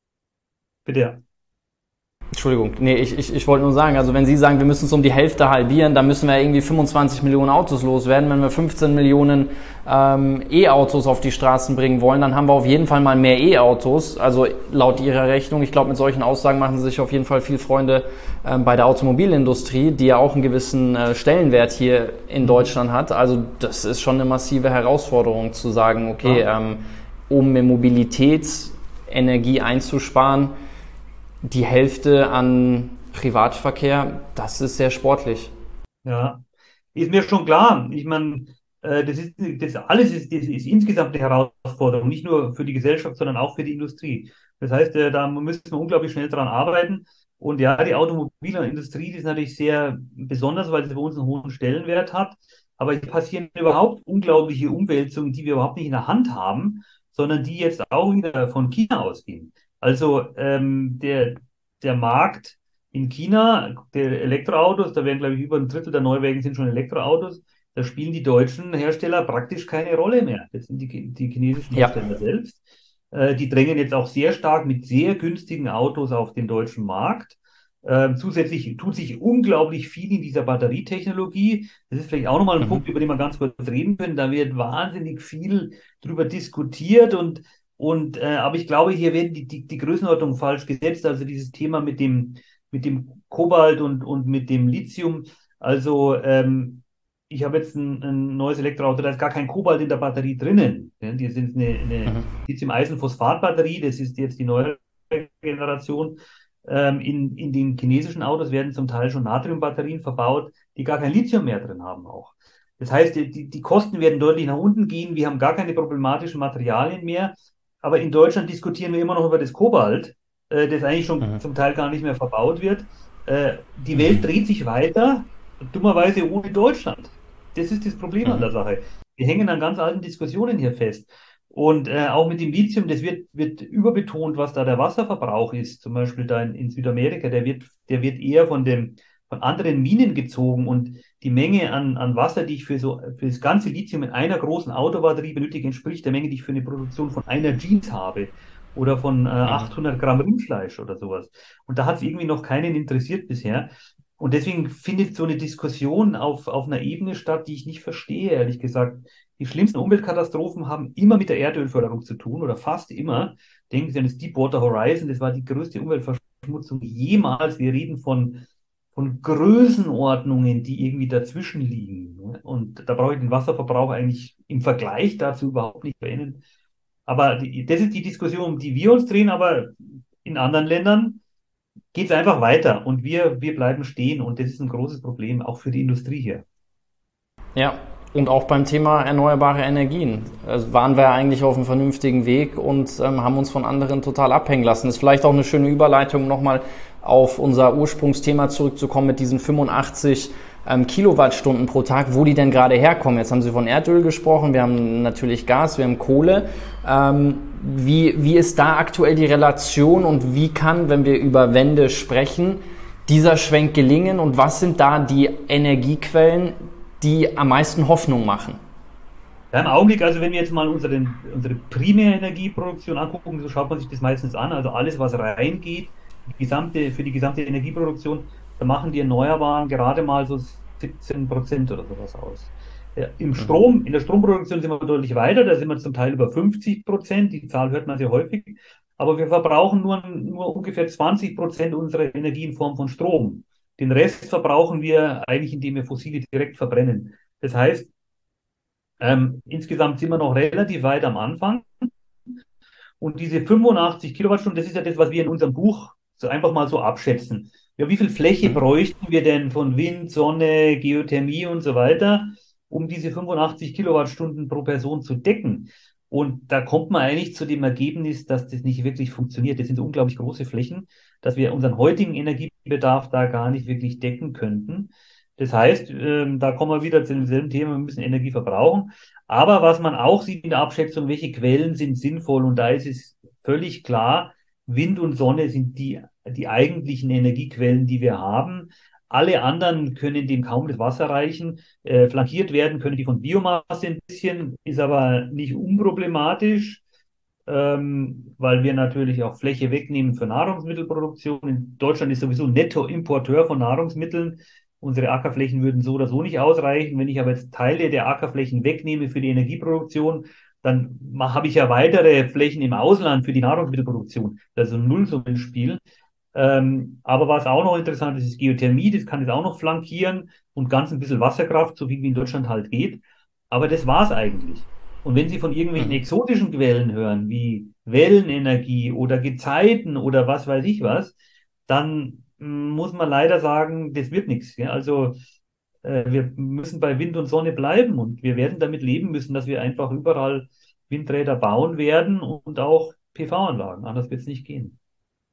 bitte. Entschuldigung, nee, ich, ich, ich wollte nur sagen, also wenn Sie sagen, wir müssen es um die Hälfte halbieren, dann müssen wir irgendwie fünfundzwanzig Millionen Autos loswerden. Wenn wir fünfzehn Millionen ähm, E-Autos auf die Straßen bringen wollen, dann haben wir auf jeden Fall mal mehr E-Autos. Also laut Ihrer Rechnung, ich glaube, mit solchen Aussagen machen Sie sich auf jeden Fall viel Freunde ähm, bei der Automobilindustrie, die ja auch einen gewissen äh, Stellenwert hier in Deutschland hat. Also das ist schon eine massive Herausforderung zu sagen, okay, Ja, ähm, um in Mobilität Energie einzusparen, die Hälfte an Privatverkehr, das ist sehr sportlich. ja. Ist mir schon klar. Ich meine, äh, das ist, das alles ist, das ist insgesamt eine Herausforderung, nicht nur für die Gesellschaft, sondern auch für die Industrie. Das heißt, äh, da müssen wir unglaublich schnell dran arbeiten. Und ja, die Automobilindustrie, die ist natürlich sehr besonders, weil sie bei uns einen hohen Stellenwert hat. aber es passieren überhaupt unglaubliche Umwälzungen, die wir überhaupt nicht in der Hand haben, sondern die jetzt auch wieder von China ausgehen. Also ähm, der, der Markt in China, der Elektroautos, da werden, glaube ich, über ein Drittel der Neuwagen sind schon Elektroautos, da spielen die deutschen Hersteller praktisch keine Rolle mehr. Das sind die, die chinesischen Ja. Hersteller selbst. Äh, die drängen jetzt auch sehr stark mit sehr günstigen Autos auf den deutschen Markt. Ähm, zusätzlich tut sich unglaublich viel in dieser Batterietechnologie. Das ist vielleicht auch nochmal ein Punkt, Mhm. über den wir ganz kurz reden können. Da wird wahnsinnig viel drüber diskutiert und, und äh, aber ich glaube, hier werden die, die, die Größenordnung falsch gesetzt. Also dieses Thema mit dem, mit dem Kobalt und, und mit dem Lithium. Also ähm, ich habe jetzt ein, ein neues Elektroauto, da ist gar kein Kobalt in der Batterie drinnen. Ja, die sind eine, eine Mhm. Lithium-Eisenphosphat-Batterie, das ist jetzt die neue Generation. Ähm, in, in den chinesischen Autos werden zum Teil schon Natriumbatterien verbaut, die gar kein Lithium mehr drin haben auch. Das heißt, die, die Kosten werden deutlich nach unten gehen. Wir haben gar keine problematischen Materialien mehr. Aber in Deutschland diskutieren wir immer noch über das Kobalt, äh, das eigentlich schon Mhm. zum Teil gar nicht mehr verbaut wird. Äh, die Welt dreht sich weiter, dummerweise ohne Deutschland. Das ist das Problem an Mhm. der Sache. Wir hängen an ganz alten Diskussionen hier fest. Und äh, auch mit dem Lithium, das wird, wird überbetont, was da der Wasserverbrauch ist. Zum Beispiel da in, in Südamerika, der wird, der wird eher von dem, von anderen Minen gezogen und die Menge an, an Wasser, die ich für so, für das ganze Lithium in einer großen Autobatterie benötige, entspricht der Menge, die ich für eine Produktion von einer Jeans habe oder von äh, Mhm. achthundert Gramm Rindfleisch oder sowas. Und da hat es irgendwie noch keinen interessiert bisher. Und deswegen findet so eine Diskussion auf, auf einer Ebene statt, die ich nicht verstehe, ehrlich gesagt. Die schlimmsten Umweltkatastrophen haben immer mit der Erdölförderung zu tun oder fast immer. Denken Sie an das Deepwater Horizon, das war die größte Umweltverschmutzung jemals. Wir reden von, von Größenordnungen, die irgendwie dazwischen liegen. Und da brauche ich den Wasserverbrauch eigentlich im Vergleich dazu überhaupt nicht erwähnen. Aber die, das ist die Diskussion, um die wir uns drehen, aber in anderen Ländern geht es einfach weiter und wir, wir bleiben stehen und das ist ein großes Problem, auch für die Industrie hier. Ja, und auch beim Thema erneuerbare Energien also waren wir eigentlich auf einem vernünftigen Weg und ähm, haben uns von anderen total abhängen lassen. Das ist vielleicht auch eine schöne Überleitung, nochmal auf unser Ursprungsthema zurückzukommen mit diesen fünfundachtzig ähm, Kilowattstunden pro Tag, wo die denn gerade herkommen. Jetzt haben Sie von Erdöl gesprochen, wir haben natürlich Gas, wir haben Kohle. Ähm, wie, wie ist da aktuell die Relation und wie kann, wenn wir über Wende sprechen, dieser Schwenk gelingen und was sind da die Energiequellen, die am meisten Hoffnung machen? Ja, im Augenblick, also wenn wir jetzt mal unsere, unsere Primärenergieproduktion angucken, so schaut man sich das meistens an, also alles, was reingeht, die gesamte, für die gesamte Energieproduktion, da machen die Erneuerbaren gerade mal so siebzehn Prozent oder sowas aus. Ja, im Mhm. Strom, in der Stromproduktion sind wir deutlich weiter, da sind wir zum Teil über fünfzig Prozent, die Zahl hört man sehr häufig, aber wir verbrauchen nur, nur ungefähr zwanzig Prozent unserer Energie in Form von Strom. Den Rest verbrauchen wir eigentlich, indem wir fossile direkt verbrennen. Das heißt, ähm, insgesamt sind wir noch relativ weit am Anfang. Und diese fünfundachtzig Kilowattstunden, das ist ja das, was wir in unserem Buch so einfach mal so abschätzen. Ja, wie viel Fläche Mhm. bräuchten wir denn von Wind, Sonne, Geothermie und so weiter, um diese fünfundachtzig Kilowattstunden pro Person zu decken? Und da kommt man eigentlich zu dem Ergebnis, dass das nicht wirklich funktioniert. Das sind so unglaublich große Flächen, dass wir unseren heutigen Energiebedarf da gar nicht wirklich decken könnten. Das heißt, ähm, da kommen wir wieder zu demselben Thema, wir müssen Energie verbrauchen. Aber was man auch sieht in der Abschätzung, welche Quellen sind sinnvoll, und da ist es völlig klar, Wind und Sonne sind die, die eigentlichen Energiequellen, die wir haben. Alle anderen können dem kaum das Wasser reichen. Äh, flankiert werden können die von Biomasse ein bisschen, ist aber nicht unproblematisch, ähm, weil wir natürlich auch Fläche wegnehmen für Nahrungsmittelproduktion. In Deutschland ist sowieso Nettoimporteur von Nahrungsmitteln. Unsere Ackerflächen würden so oder so nicht ausreichen. Wenn ich aber jetzt Teile der Ackerflächen wegnehme für die Energieproduktion, dann habe ich ja weitere Flächen im Ausland für die Nahrungsmittelproduktion. Das ist ein Nullsummenspiel. Ähm, aber was auch noch interessant ist, ist Geothermie. Das kann jetzt auch noch flankieren und ganz ein bisschen Wasserkraft, so wie in Deutschland halt geht. Aber das war's eigentlich. Und wenn Sie von irgendwelchen Mhm. exotischen Quellen hören, wie Wellenenergie oder Gezeiten oder was weiß ich was, dann mm, muss man leider sagen, das wird nichts. Ja? Also äh, wir müssen bei Wind und Sonne bleiben und wir werden damit leben müssen, dass wir einfach überall Windräder bauen werden und auch P V-Anlagen. Anders wird es nicht gehen.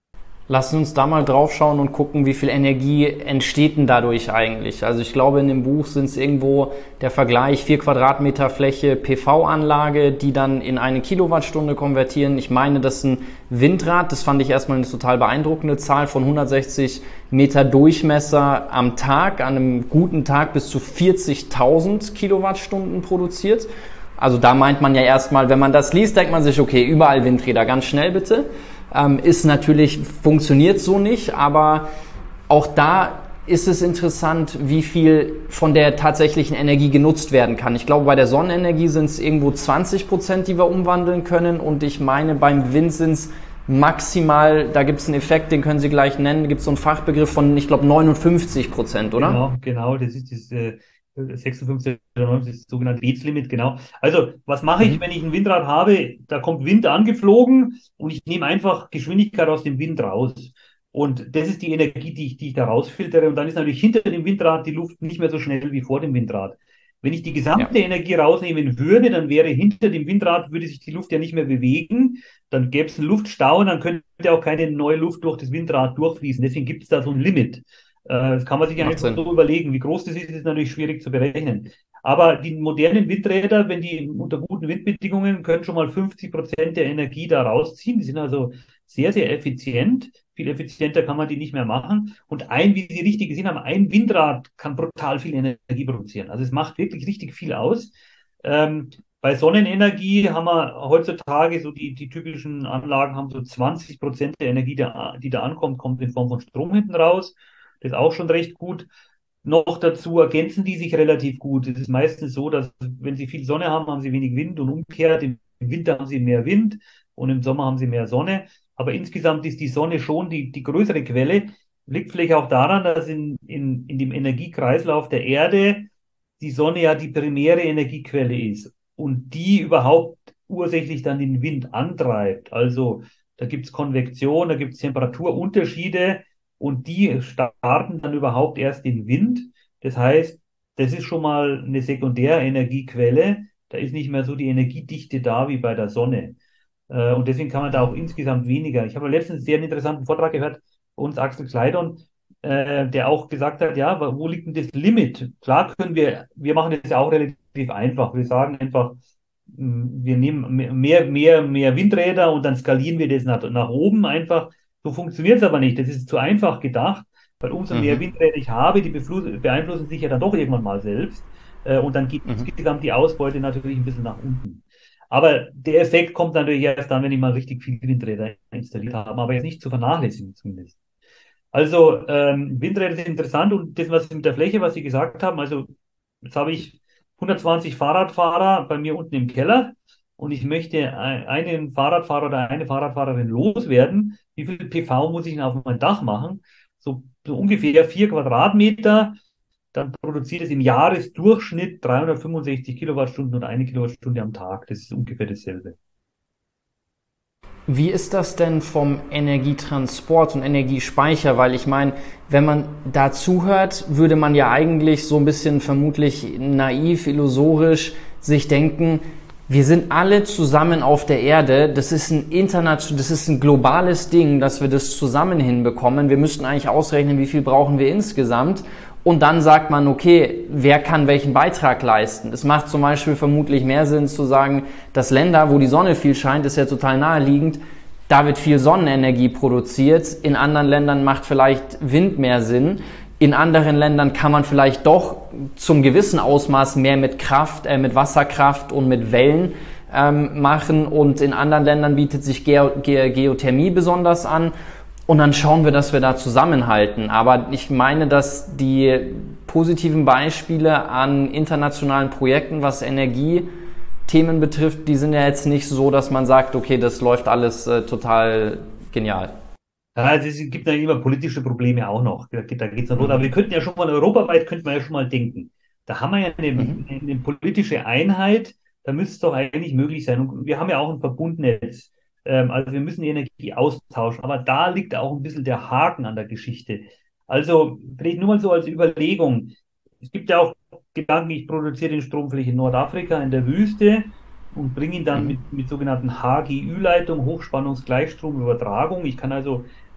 Lassen uns da mal drauf schauen und gucken, wie viel Energie entsteht denn dadurch eigentlich. Also ich glaube, in dem Buch sind es irgendwo der Vergleich vier Quadratmeter Fläche P V-Anlage, die dann in eine Kilowattstunde konvertieren. Ich meine, das ist ein Windrad, das fand ich erstmal eine total beeindruckende Zahl, von hundertsechzig Meter Durchmesser am Tag, an einem guten Tag bis zu vierzigtausend Kilowattstunden produziert. Also da meint man ja erstmal, wenn man das liest, denkt man sich, okay, überall Windräder, ganz schnell bitte. Ähm, ist natürlich, funktioniert so nicht, aber auch da ist es interessant, wie viel von der tatsächlichen Energie genutzt werden kann. Ich glaube, bei der Sonnenenergie sind es irgendwo zwanzig Prozent, die wir umwandeln können, und ich meine, beim Wind sind es maximal, da gibt es einen Effekt, den können Sie gleich nennen, gibt es so einen Fachbegriff von, ich glaube, neunundfünfzig Prozent, oder? Genau, genau, das ist das äh, sechsundfünfzig oder neunundfünfzig, das sogenannte Beats-Limit, genau. Also, was mache ich, Mhm. wenn ich ein Windrad habe? Da kommt Wind angeflogen und ich nehme einfach Geschwindigkeit aus dem Wind raus. Und das ist die Energie, die ich, die ich da rausfiltere. Und dann ist natürlich hinter dem Windrad die Luft nicht mehr so schnell wie vor dem Windrad. Wenn ich die Ja, gesamte Energie rausnehmen würde, dann wäre hinter dem Windrad, würde sich die Luft ja nicht mehr bewegen. Dann gäbe es einen Luftstau und dann könnte auch keine neue Luft durch das Windrad durchfließen. Deswegen gibt es da so ein Limit. Äh, Das kann man sich macht einfach Sinn. so überlegen. Wie groß das ist, ist natürlich schwierig zu berechnen. Aber die modernen Windräder, wenn die unter guten Windbedingungen, können schon mal fünfzig Prozent der Energie da rausziehen. Die sind also sehr, sehr effizient. Viel effizienter kann man die nicht mehr machen. Und ein, wie Sie richtig gesehen haben, ein Windrad kann brutal viel Energie produzieren. Also es macht wirklich richtig viel aus. Ähm, Bei Sonnenenergie haben wir heutzutage so die, die typischen Anlagen haben so zwanzig Prozent der Energie, der, die da ankommt, kommt in Form von Strom hinten raus. Das ist auch schon recht gut. Noch dazu ergänzen die sich relativ gut. Es ist meistens so, dass wenn sie viel Sonne haben, haben sie wenig Wind und umgekehrt. Im Winter haben sie mehr Wind und im Sommer haben sie mehr Sonne. Aber insgesamt ist die Sonne schon die, die größere Quelle. Liegt vielleicht auch daran, dass in, in, in dem Energiekreislauf der Erde die Sonne ja die primäre Energiequelle ist und die überhaupt ursächlich dann den Wind antreibt. Also da gibt es Konvektion, da gibt es Temperaturunterschiede und die starten dann überhaupt erst den Wind. Das heißt, das ist schon mal eine Sekundärenergiequelle. Da ist nicht mehr so die Energiedichte da wie bei der Sonne. Äh, Und deswegen kann man da auch insgesamt weniger. Ich habe letztens einen sehr interessanten Vortrag gehört, bei uns Axel Kleidon, äh, der auch gesagt hat, ja, wo liegt denn das Limit? Klar können wir, wir machen das ja auch relativ einfach. Wir sagen einfach, mh, wir nehmen mehr, mehr, mehr Windräder und dann skalieren wir das nach, nach oben einfach. So funktioniert es aber nicht. Das ist zu einfach gedacht, weil umso mehr Mhm. Windräder ich habe, die beflu- beeinflussen sich ja dann doch irgendwann mal selbst. Äh, und dann geht Mhm. insgesamt die Ausbeute natürlich ein bisschen nach unten. Aber der Effekt kommt natürlich erst dann, wenn ich mal richtig viele Windräder installiert habe, aber jetzt nicht zu vernachlässigen zumindest. Also ähm, Windräder sind interessant und das, was mit der Fläche, was Sie gesagt haben, also jetzt habe ich hundertzwanzig Fahrradfahrer bei mir unten im Keller und ich möchte ein- einen Fahrradfahrer oder eine Fahrradfahrerin loswerden. Wie viel P V muss ich denn auf mein Dach machen? So, so ungefähr vier Quadratmeter. Dann produziert es im Jahresdurchschnitt dreihundertfünfundsechzig Kilowattstunden oder eine Kilowattstunde am Tag. Das ist ungefähr dasselbe. Wie ist das denn vom Energietransport und Energiespeicher? Weil ich meine, wenn man da zuhört, würde man ja eigentlich so ein bisschen vermutlich naiv, illusorisch sich denken, wir sind alle zusammen auf der Erde. Das ist ein international, das ist ein globales Ding, dass wir das zusammen hinbekommen. Wir müssten eigentlich ausrechnen, wie viel brauchen wir insgesamt. Und dann sagt man, okay, wer kann welchen Beitrag leisten? Es macht zum Beispiel vermutlich mehr Sinn zu sagen, dass Länder, wo die Sonne viel scheint, ist ja total naheliegend, da wird viel Sonnenenergie produziert. In anderen Ländern macht vielleicht Wind mehr Sinn. In anderen Ländern kann man vielleicht doch zum gewissen Ausmaß mehr mit Kraft, äh, mit Wasserkraft und mit Wellen ähm, machen. Und in anderen Ländern bietet sich Geo Ge Geothermie besonders an. Und dann schauen wir, dass wir da zusammenhalten. Aber ich meine, dass die positiven Beispiele an internationalen Projekten, was Energiethemen betrifft, die sind ja jetzt nicht so, dass man sagt, okay, das läuft alles äh, total genial. Ja, es ist- gibt natürlich immer politische Probleme auch noch. Da, geht- da geht's noch los. Aber Mhm. wir könnten ja schon mal europaweit, könnten wir ja schon mal denken. Da haben wir ja eine, Mhm. eine politische Einheit, da müsste es doch eigentlich möglich sein. Und wir haben ja auch ein Verbundnetz. Ähm, also wir müssen die Energie austauschen. Aber da liegt auch ein bisschen der Haken an der Geschichte. Also vielleicht nur mal so als Überlegung. Es gibt ja auch Gedanken, ich produziere den Strom vielleicht in Nordafrika in der Wüste und bringe ihn dann Mhm. mit, mit sogenannten H G Ü-Leitungen, Hochspannungsgleichstromübertragung. Ich kann also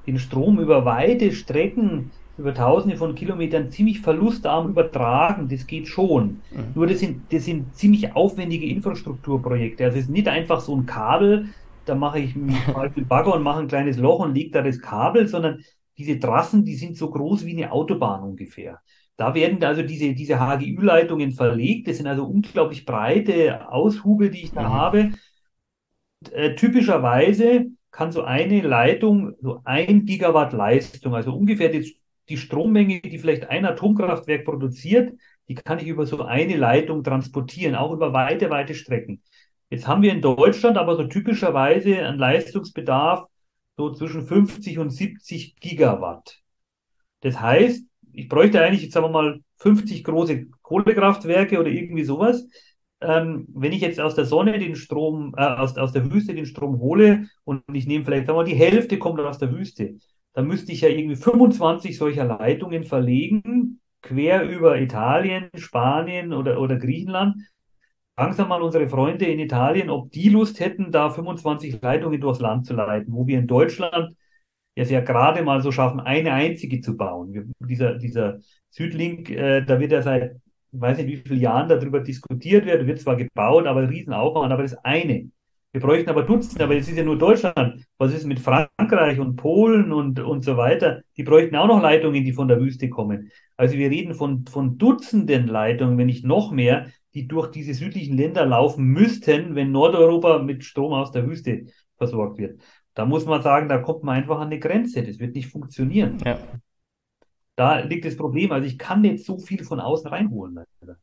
den Strom über weite Strecken, über Tausende von Kilometern ziemlich verlustarm übertragen. Das geht schon. Mhm. Nur das sind, das sind ziemlich aufwendige Infrastrukturprojekte. Also es ist nicht einfach so ein Kabel, da mache ich einen Teufel Bagger und mache ein kleines Loch und lege da das Kabel, sondern diese Trassen, die sind so groß wie eine Autobahn ungefähr. Da werden also diese, diese H G Ü-Leitungen verlegt. Das sind also unglaublich breite Aushube, die ich da Mhm. habe. Äh, typischerweise kann so eine Leitung so ein Gigawatt Leistung, also ungefähr die, die Strommenge, die vielleicht ein Atomkraftwerk produziert, die kann ich über so eine Leitung transportieren, auch über weite, weite Strecken. Jetzt haben wir in Deutschland aber so typischerweise einen Leistungsbedarf so zwischen fünfzig und siebzig Gigawatt. Das heißt, ich bräuchte eigentlich, jetzt sagen wir mal, fünfzig große Kohlekraftwerke oder irgendwie sowas. Ähm, wenn ich jetzt aus der Sonne den Strom, äh, aus, aus der Wüste den Strom hole und ich nehme vielleicht, sagen wir mal, die Hälfte kommt aus der Wüste, dann müsste ich ja irgendwie fünfundzwanzig solcher Leitungen verlegen, quer über Italien, Spanien oder, oder Griechenland. Langsam mal unsere Freunde in Italien, ob die Lust hätten, da fünfundzwanzig Leitungen durchs Land zu leiten, wo wir in Deutschland es ja gerade mal so schaffen, eine einzige zu bauen. Wir, dieser, dieser Südlink, äh, da wird ja seit, ich weiß nicht wie vielen Jahren darüber diskutiert wird, wird zwar gebaut, aber ein Riesenaufwand, aber das ist eine. Wir bräuchten aber Dutzende, aber jetzt ist ja nur Deutschland. Was ist mit Frankreich und Polen und, und so weiter? Die bräuchten auch noch Leitungen, die von der Wüste kommen. Also wir reden von, von Dutzenden Leitungen, wenn nicht noch mehr, die durch diese südlichen Länder laufen müssten, wenn Nordeuropa mit Strom aus der Wüste versorgt wird. Da muss man sagen, da kommt man einfach an eine Grenze. Das wird nicht funktionieren. Ja. Da liegt das Problem. Also ich kann nicht so viel von außen reinholen. Leider.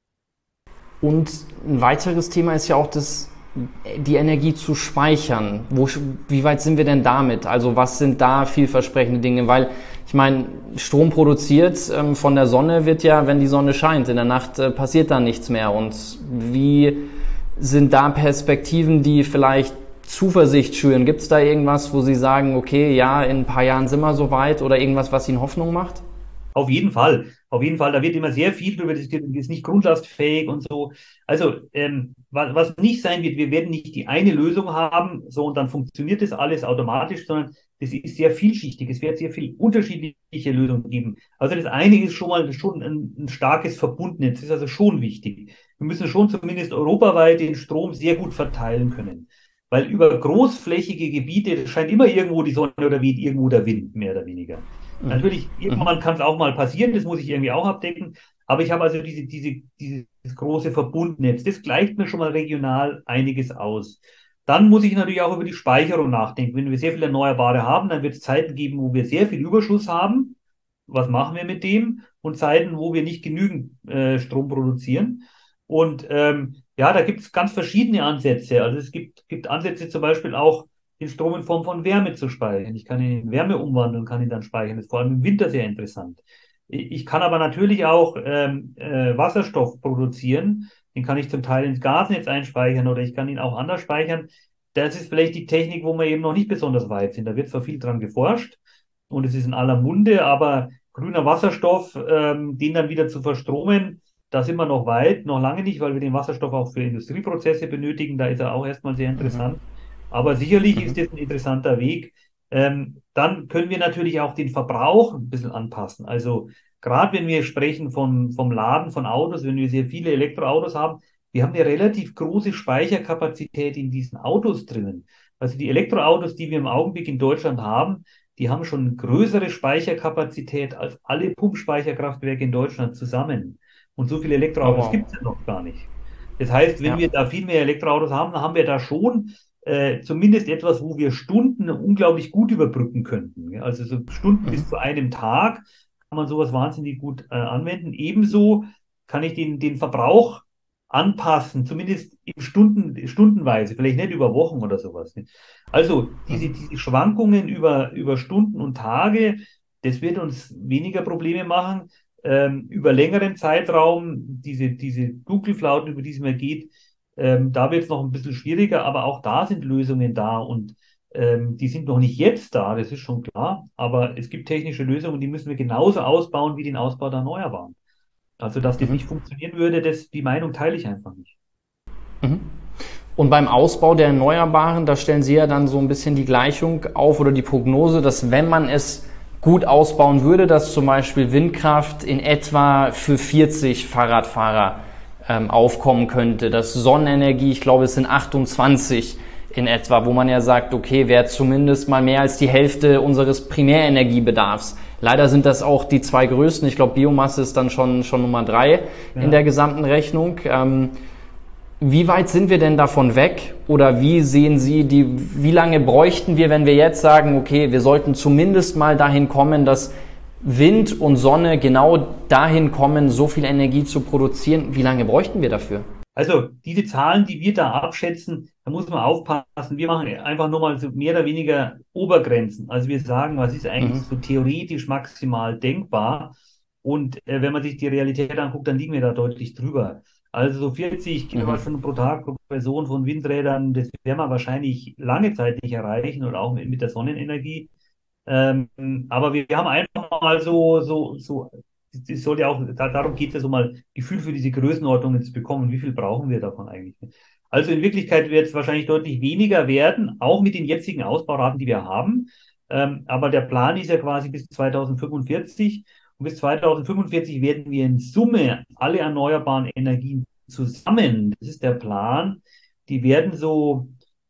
Und ein weiteres Thema ist ja auch das, die Energie zu speichern. Wo, wie weit sind wir denn damit? Also was sind da vielversprechende Dinge? Weil ich meine, Strom produziert ähm, von der Sonne wird ja, wenn die Sonne scheint. In der Nacht äh, passiert dann nichts mehr. Und wie sind da Perspektiven, die vielleicht Zuversicht schüren? Gibt es da irgendwas, wo Sie sagen, okay, ja, in ein paar Jahren sind wir so weit, oder irgendwas, was Ihnen Hoffnung macht? Auf jeden Fall. Auf jeden Fall. Da wird immer sehr viel darüber diskutiert, ist nicht grundlastfähig und so. Also, ähm, was, was nicht sein wird, wir werden nicht die eine Lösung haben, so und dann funktioniert das alles automatisch, sondern das ist sehr vielschichtig. Es wird sehr viele unterschiedliche Lösungen geben. Also das eine ist schon mal schon ein, ein starkes Verbundnetz. Das ist also schon wichtig. Wir müssen schon zumindest europaweit den Strom sehr gut verteilen können. Weil über großflächige Gebiete, das scheint immer irgendwo die Sonne oder weht irgendwo der Wind, mehr oder weniger. Mhm. Natürlich, irgendwann kann es auch mal passieren, das muss ich irgendwie auch abdecken. Aber ich habe also diese, diese, dieses große Verbundnetz. Das gleicht mir schon mal regional einiges aus. Dann muss ich natürlich auch über die Speicherung nachdenken. Wenn wir sehr viele Erneuerbare haben, dann wird es Zeiten geben, wo wir sehr viel Überschuss haben. Was machen wir mit dem? Und Zeiten, wo wir nicht genügend äh, Strom produzieren. Und ähm, ja, da gibt es ganz verschiedene Ansätze. Also es gibt, gibt Ansätze zum Beispiel auch, den Strom in Form von Wärme zu speichern. Ich kann ihn in Wärme umwandeln und kann ihn dann speichern. Das ist vor allem im Winter sehr interessant. Ich kann aber natürlich auch ähm, äh, Wasserstoff produzieren. Den kann ich zum Teil ins Gasnetz einspeichern oder ich kann ihn auch anders speichern. Das ist vielleicht die Technik, wo wir eben noch nicht besonders weit sind. Da wird zwar viel dran geforscht und es ist in aller Munde, aber grüner Wasserstoff, ähm, den dann wieder zu verstromen, da sind wir noch weit, noch lange nicht, weil wir den Wasserstoff auch für Industrieprozesse benötigen. Da ist er auch erstmal sehr interessant. Aber sicherlich ist Mhm. das ein interessanter Weg. Ähm, dann können wir natürlich auch den Verbrauch ein bisschen anpassen. Also gerade wenn wir sprechen vom, vom Laden von Autos, wenn wir sehr viele Elektroautos haben, wir haben eine relativ große Speicherkapazität in diesen Autos drinnen. Also die Elektroautos, die wir im Augenblick in Deutschland haben, die haben schon größere Speicherkapazität als alle Pumpspeicherkraftwerke in Deutschland zusammen. Und so viele Oh, Elektroautos wow. gibt es ja noch gar nicht. Das heißt, wenn Ja. wir da viel mehr Elektroautos haben, dann haben wir da schon äh, zumindest etwas, wo wir Stunden unglaublich gut überbrücken könnten. Ja, also so Stunden bis Mhm. zu einem Tag kann man sowas wahnsinnig gut äh, anwenden. Ebenso kann ich den, den Verbrauch anpassen, zumindest in Stunden, stundenweise, vielleicht nicht über Wochen oder sowas. Ne? Also diese, Mhm. diese Schwankungen über, über Stunden und Tage, das wird uns weniger Probleme machen. Ähm, über längeren Zeitraum, diese, diese Dunkelflauten, über die es mir geht, ähm, da wird es noch ein bisschen schwieriger, aber auch da sind Lösungen da und ähm, die sind noch nicht jetzt da, das ist schon klar, aber es gibt technische Lösungen, die müssen wir genauso ausbauen wie den Ausbau der Erneuerbaren. Also, dass das Mhm. nicht funktionieren würde, das, die Meinung teile ich einfach nicht. Mhm. Und beim Ausbau der Erneuerbaren, da stellen Sie ja dann so ein bisschen die Gleichung auf oder die Prognose, dass wenn man es gut ausbauen würde, dass zum Beispiel Windkraft in etwa für vierzig Fahrradfahrer ähm, aufkommen könnte, dass Sonnenenergie, ich glaube es sind achtundzwanzig in etwa, wo man ja sagt, okay, wäre zumindest mal mehr als die Hälfte unseres Primärenergiebedarfs. Leider sind das auch die zwei größten. Ich glaube, Biomasse ist dann schon, schon Nummer drei ja. in der gesamten Rechnung. Ähm, Wie weit sind wir denn davon weg? Oder wie sehen Sie die, wie lange bräuchten wir, wenn wir jetzt sagen, okay, wir sollten zumindest mal dahin kommen, dass Wind und Sonne genau dahin kommen, so viel Energie zu produzieren? Wie lange bräuchten wir dafür? Also diese Zahlen, die wir da abschätzen, da muss man aufpassen. Wir machen einfach nur mal so mehr oder weniger Obergrenzen. Also wir sagen, was ist eigentlich mhm. so theoretisch maximal denkbar? Und äh, wenn man sich die Realität anguckt, dann liegen wir da deutlich drüber. Also so vierzig Kilowattstunden mhm. pro Tag pro Person von Windrädern, das werden wir wahrscheinlich lange Zeit nicht erreichen oder auch mit, mit der Sonnenenergie. Ähm, aber wir, wir haben einfach mal so, so, so, das soll ja auch, da, darum geht es ja so mal, Gefühl für diese Größenordnungen zu bekommen. Wie viel brauchen wir davon eigentlich? Also in Wirklichkeit wird es wahrscheinlich deutlich weniger werden, auch mit den jetzigen Ausbauraten, die wir haben. Ähm, aber der Plan ist ja quasi bis zweitausendfünfundvierzig. Und bis zweitausendfünfundvierzig werden wir in Summe alle erneuerbaren Energien zusammen, das ist der Plan, die werden so,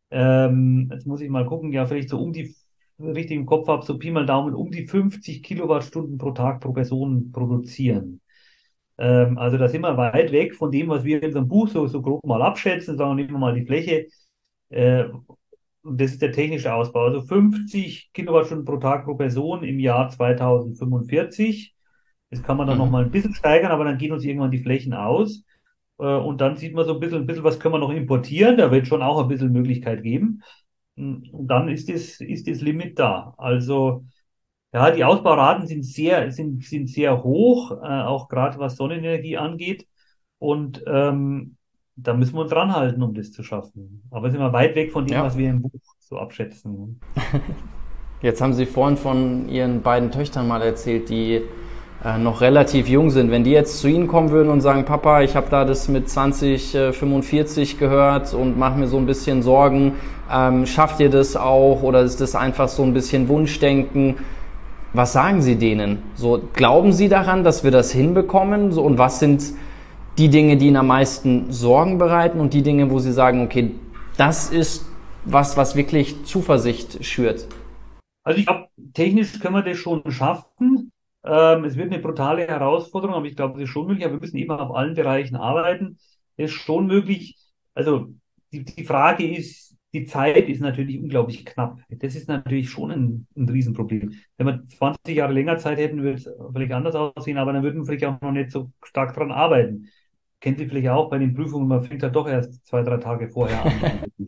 ähm, jetzt muss ich mal gucken, ja, vielleicht so um die, richtig im Kopf habe, so Pi mal Daumen, um die fünfzig Kilowattstunden pro Tag pro Person produzieren. Ähm, also da sind wir weit weg von dem, was wir in unserem Buch so, so grob mal abschätzen, sagen wir, nehmen wir mal die Fläche, äh, und das ist der technische Ausbau, also fünfzig Kilowattstunden pro Tag pro Person im Jahr zweitausendfünfundvierzig. Das kann man dann mhm. noch mal ein bisschen steigern, aber dann gehen uns irgendwann die Flächen aus. Und dann sieht man so ein bisschen, ein bisschen, was können wir noch importieren. Da wird schon auch ein bisschen Möglichkeit geben. Und dann ist das, ist das Limit da. Also, ja, die Ausbauraten sind sehr, sind, sind sehr hoch, äh, auch gerade was Sonnenenergie angeht. Und ähm, da müssen wir uns ranhalten, um das zu schaffen. Aber sind wir weit weg von dem, ja. was wir im Buch so abschätzen. Jetzt haben Sie vorhin von Ihren beiden Töchtern mal erzählt, die äh, noch relativ jung sind. Wenn die jetzt zu Ihnen kommen würden und sagen, Papa, ich habe da das mit zwanzig fünfundvierzig gehört und mache mir so ein bisschen Sorgen, ähm, schafft ihr das auch oder ist das einfach so ein bisschen Wunschdenken? Was sagen Sie denen? So, glauben Sie daran, dass wir das hinbekommen? So, und was sind die Dinge, die Ihnen am meisten Sorgen bereiten und die Dinge, wo Sie sagen, okay, das ist was, was wirklich Zuversicht schürt? Also ich glaube, technisch können wir das schon schaffen. Ähm, es wird eine brutale Herausforderung, aber ich glaube, es ist schon möglich. Aber wir müssen eben auf allen Bereichen arbeiten. Es ist schon möglich. Also die, die Frage ist, die Zeit ist natürlich unglaublich knapp. Das ist natürlich schon ein, ein Riesenproblem. Wenn wir zwanzig Jahre länger Zeit hätten, würde es vielleicht anders aussehen, aber dann würden wir vielleicht auch noch nicht so stark dran arbeiten. Kennen Sie vielleicht auch bei den Prüfungen, man fängt halt doch erst zwei, drei Tage vorher an.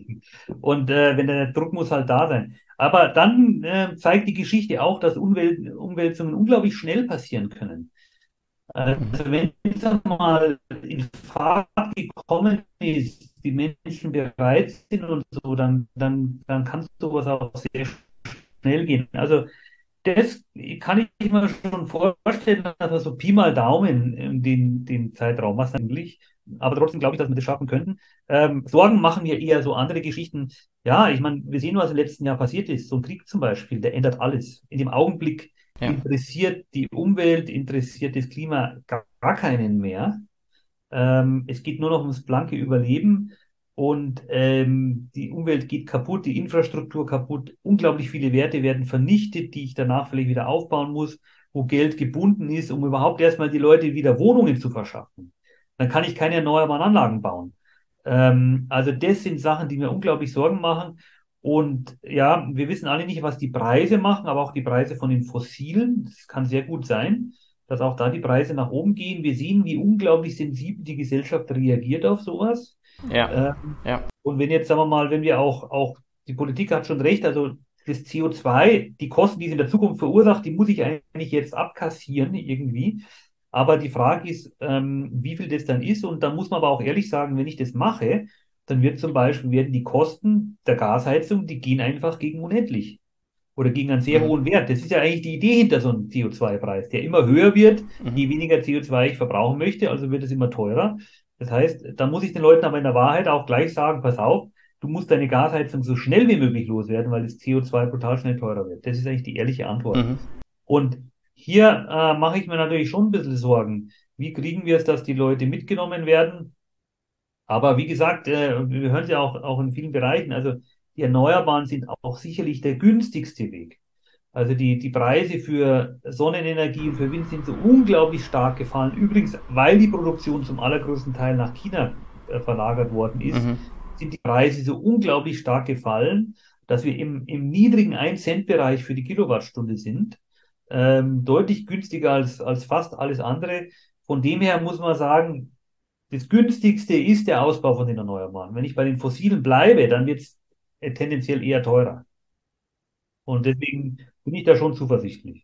Und äh, wenn der Druck muss halt da sein. Aber dann äh, zeigt die Geschichte auch, dass Umwelt, Umwälzungen unglaublich schnell passieren können. Also wenn es mal in Fahrt gekommen ist, die Menschen bereit sind und so, dann, dann, dann kann sowas auch sehr schnell gehen. Also das kann ich mir schon vorstellen, dass wir so Pi mal Daumen den, den Zeitraum, was eigentlich. Aber trotzdem glaube ich, dass wir das schaffen könnten. Ähm, Sorgen machen mir eher so andere Geschichten. Ja, ich meine, wir sehen, was im letzten Jahr passiert ist. So ein Krieg zum Beispiel, der ändert alles. In dem Augenblick ja. interessiert die Umwelt, interessiert das Klima gar, gar keinen mehr. Ähm, es geht nur noch ums blanke Überleben. Und ähm, die Umwelt geht kaputt, die Infrastruktur kaputt, unglaublich viele Werte werden vernichtet, die ich danach vielleicht wieder aufbauen muss, wo Geld gebunden ist, um überhaupt erstmal die Leute wieder Wohnungen zu verschaffen. Dann kann ich keine erneuerbaren Anlagen bauen. Ähm, also das sind Sachen, die mir unglaublich Sorgen machen. Und ja, wir wissen alle nicht, was die Preise machen, aber auch die Preise von den Fossilen. Das kann sehr gut sein, dass auch da die Preise nach oben gehen. Wir sehen, wie unglaublich sensibel die Gesellschaft reagiert auf sowas. Ja, ähm, ja. Und wenn jetzt, sagen wir mal, wenn wir auch, auch, die Politik hat schon recht, also das C O zwei, die Kosten, die es in der Zukunft verursacht, die muss ich eigentlich jetzt abkassieren irgendwie. Aber die Frage ist, ähm, wie viel das dann ist. Und da muss man aber auch ehrlich sagen, wenn ich das mache, dann wird zum Beispiel, werden die Kosten der Gasheizung, die gehen einfach gegen unendlich. Oder gegen einen sehr mhm. hohen Wert. Das ist ja eigentlich die Idee hinter so einem C O zwei Preis, der immer höher wird, mhm. je weniger C O zwei ich verbrauchen möchte, also wird es immer teurer. Das heißt, da muss ich den Leuten aber in der Wahrheit auch gleich sagen, pass auf, du musst deine Gasheizung so schnell wie möglich loswerden, weil das C O zwei brutal schnell teurer wird. Das ist eigentlich die ehrliche Antwort. Mhm. Und hier äh, mache ich mir natürlich schon ein bisschen Sorgen. Wie kriegen wir es, dass die Leute mitgenommen werden? Aber wie gesagt, äh, wir hören es ja auch, auch in vielen Bereichen, also die Erneuerbaren sind auch sicherlich der günstigste Weg. Also die, die Preise für Sonnenenergie und für Wind sind so unglaublich stark gefallen. Übrigens, weil die Produktion zum allergrößten Teil nach China äh, verlagert worden ist, Mhm. sind die Preise so unglaublich stark gefallen, dass wir im, im niedrigen ein Cent Bereich für die Kilowattstunde sind. Ähm, deutlich günstiger als, als fast alles andere. Von dem her muss man sagen, das günstigste ist der Ausbau von den Erneuerbaren. Wenn ich bei den Fossilen bleibe, dann wird es tendenziell eher teurer. Und deswegen bin ich da schon zuversichtlich.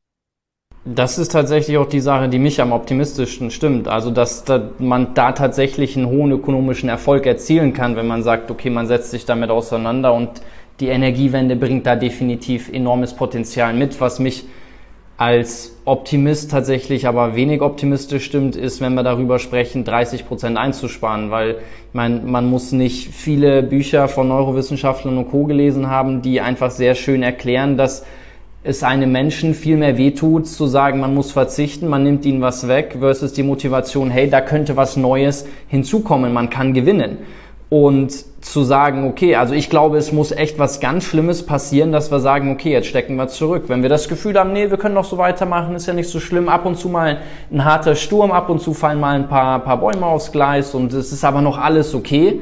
Das ist tatsächlich auch die Sache, die mich am optimistischsten stimmt. Also, dass da man da tatsächlich einen hohen ökonomischen Erfolg erzielen kann, wenn man sagt, okay, man setzt sich damit auseinander und die Energiewende bringt da definitiv enormes Potenzial mit. Was mich als Optimist tatsächlich aber wenig optimistisch stimmt, ist, wenn wir darüber sprechen, dreißig Prozent einzusparen, weil ich meine, man muss nicht viele Bücher von Neurowissenschaftlern und Co. gelesen haben, die einfach sehr schön erklären, dass es einem Menschen viel mehr wehtut, zu sagen, man muss verzichten, man nimmt ihnen was weg, versus die Motivation, hey, da könnte was Neues hinzukommen, man kann gewinnen. Und zu sagen, okay, also ich glaube, es muss echt was ganz Schlimmes passieren, dass wir sagen, okay, jetzt stecken wir zurück. Wenn wir das Gefühl haben, nee, wir können noch so weitermachen, ist ja nicht so schlimm, ab und zu mal ein harter Sturm, ab und zu fallen mal ein paar, paar Bäume aufs Gleis und es ist aber noch alles okay,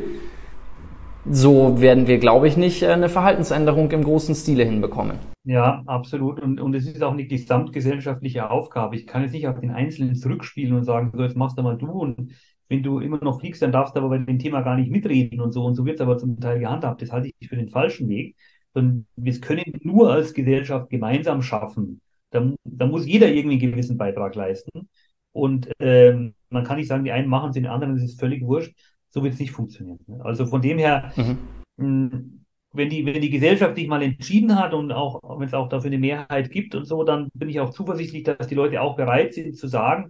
so werden wir, glaube ich, nicht eine Verhaltensänderung im großen Stile hinbekommen. Ja, absolut. Und, und es ist auch eine gesamtgesellschaftliche Aufgabe. Ich kann jetzt nicht auf den Einzelnen zurückspielen und sagen, so, jetzt machst du mal du. Und wenn du immer noch fliegst, dann darfst du aber bei dem Thema gar nicht mitreden und so. Und so wird es aber zum Teil gehandhabt. Das halte ich für den falschen Weg. Und wir können nur als Gesellschaft gemeinsam schaffen. Da, da muss jeder irgendwie einen gewissen Beitrag leisten. Und ähm, man kann nicht sagen, die einen machen es, den anderen ist es völlig wurscht. So wird es nicht funktionieren. Also von dem her, Mhm. mh, wenn die, wenn die Gesellschaft sich mal entschieden hat und auch, wenn es auch dafür eine Mehrheit gibt und so, dann bin ich auch zuversichtlich, dass die Leute auch bereit sind zu sagen,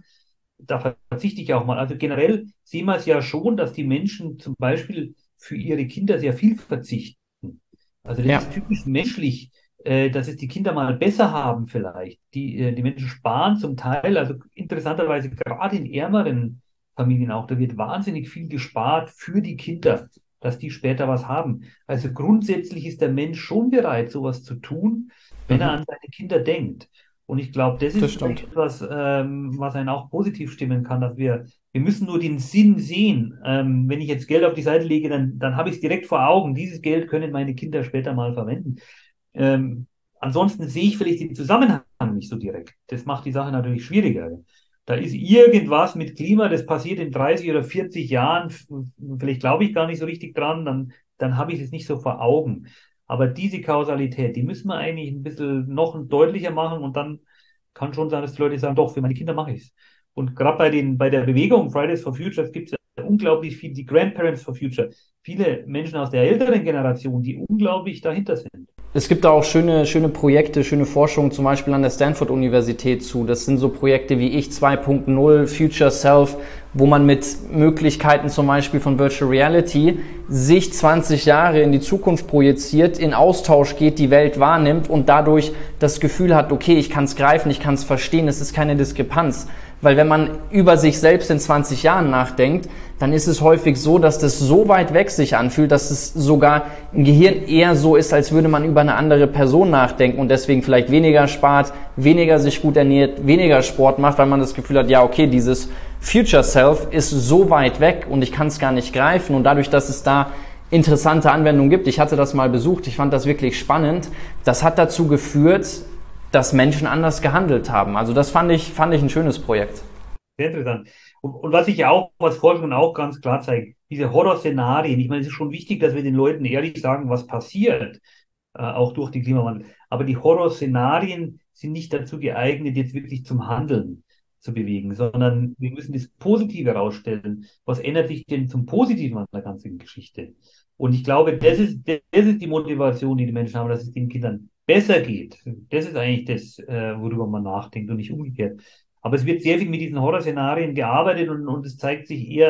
da verzichte ich auch mal. Also generell sehen wir es ja schon, dass die Menschen zum Beispiel für ihre Kinder sehr viel verzichten. Also das Ja. ist typisch menschlich, äh, dass es die Kinder mal besser haben vielleicht. Die, äh, die Menschen sparen zum Teil, also interessanterweise gerade in ärmeren Familien auch, da wird wahnsinnig viel gespart für die Kinder, dass die später was haben. Also grundsätzlich ist der Mensch schon bereit, sowas zu tun, wenn er Mhm. an seine Kinder denkt. Und ich glaube, das Das ist stimmt. vielleicht etwas, ähm, was einen auch positiv stimmen kann, dass wir, wir müssen nur den Sinn sehen. Ähm, wenn ich jetzt Geld auf die Seite lege, dann, dann habe ich es direkt vor Augen. Dieses Geld können meine Kinder später mal verwenden. Ähm, ansonsten sehe ich vielleicht den Zusammenhang nicht so direkt. Das macht die Sache natürlich schwieriger. Da ist irgendwas mit Klima, das passiert in dreißig oder vierzig Jahren. Vielleicht glaube ich gar nicht so richtig dran, dann, dann habe ich es nicht so vor Augen. Aber diese Kausalität, die müssen wir eigentlich ein bisschen noch deutlicher machen und dann kann schon sein, dass die Leute sagen, doch, für meine Kinder mache ich es. Und gerade bei den, bei der Bewegung Fridays for Future gibt es ja unglaublich viel, die Grandparents for Future, viele Menschen aus der älteren Generation, die unglaublich dahinter sind. Es gibt da auch schöne, schöne Projekte, schöne Forschung, zum Beispiel an der Stanford-Universität zu. Das sind so Projekte wie Ich zwei Punkt null, Future Self, wo man mit Möglichkeiten zum Beispiel von Virtual Reality sich zwanzig Jahre in die Zukunft projiziert, in Austausch geht, die Welt wahrnimmt und dadurch das Gefühl hat, okay, ich kann es greifen, ich kann es verstehen, es ist keine Diskrepanz. Weil wenn man über sich selbst in zwanzig Jahren nachdenkt, dann ist es häufig so, dass das so weit weg sich anfühlt, dass es sogar im Gehirn eher so ist, als würde man über eine andere Person nachdenken und deswegen vielleicht weniger spart, weniger sich gut ernährt, weniger Sport macht, weil man das Gefühl hat, ja okay, dieses Future Self ist so weit weg und ich kann es gar nicht greifen und dadurch, dass es da interessante Anwendungen gibt, ich hatte das mal besucht, ich fand das wirklich spannend, das hat dazu geführt, dass Menschen anders gehandelt haben. Also das fand ich, fand ich ein schönes Projekt. Sehr interessant. Und, und was ich ja auch, was Forschung auch ganz klar zeigt, diese Horrorszenarien, ich meine, es ist schon wichtig, dass wir den Leuten ehrlich sagen, was passiert, äh, auch durch den Klimawandel. Aber die Horrorszenarien sind nicht dazu geeignet, jetzt wirklich zum Handeln zu bewegen, sondern wir müssen das Positive herausstellen. Was ändert sich denn zum Positiven an der ganzen Geschichte? Und ich glaube, das ist, das ist die Motivation, die die Menschen haben, dass es den Kindern besser geht. Das ist eigentlich das, äh, worüber man nachdenkt und nicht umgekehrt. Aber es wird sehr viel mit diesen Horrorszenarien gearbeitet und, und es zeigt sich eher,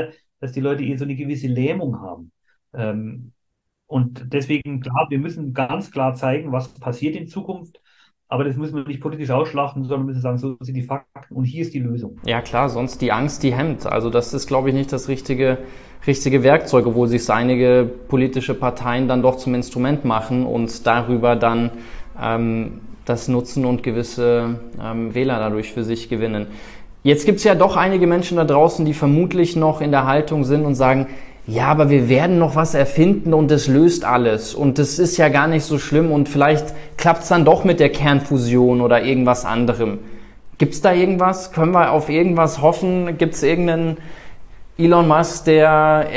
dass die Leute eher so eine gewisse Lähmung haben. Ähm, und deswegen, klar, wir müssen ganz klar zeigen, was passiert in Zukunft. Aber das müssen wir nicht politisch ausschlachten, sondern müssen sagen, so sind die Fakten und hier ist die Lösung. Ja klar, sonst die Angst, die hemmt. Also das ist, glaube ich, nicht das richtige, richtige Werkzeug, obwohl sich einige politische Parteien dann doch zum Instrument machen und darüber dann ähm, das nutzen und gewisse ähm, Wähler dadurch für sich gewinnen. Jetzt gibt es ja doch einige Menschen da draußen, die vermutlich noch in der Haltung sind und sagen, ja, aber wir werden noch was erfinden und es löst alles und das ist ja gar nicht so schlimm und vielleicht klappt es dann doch mit der Kernfusion oder irgendwas anderem. Gibt es da irgendwas? Können wir auf irgendwas hoffen? Gibt es irgendeinen Elon Musk der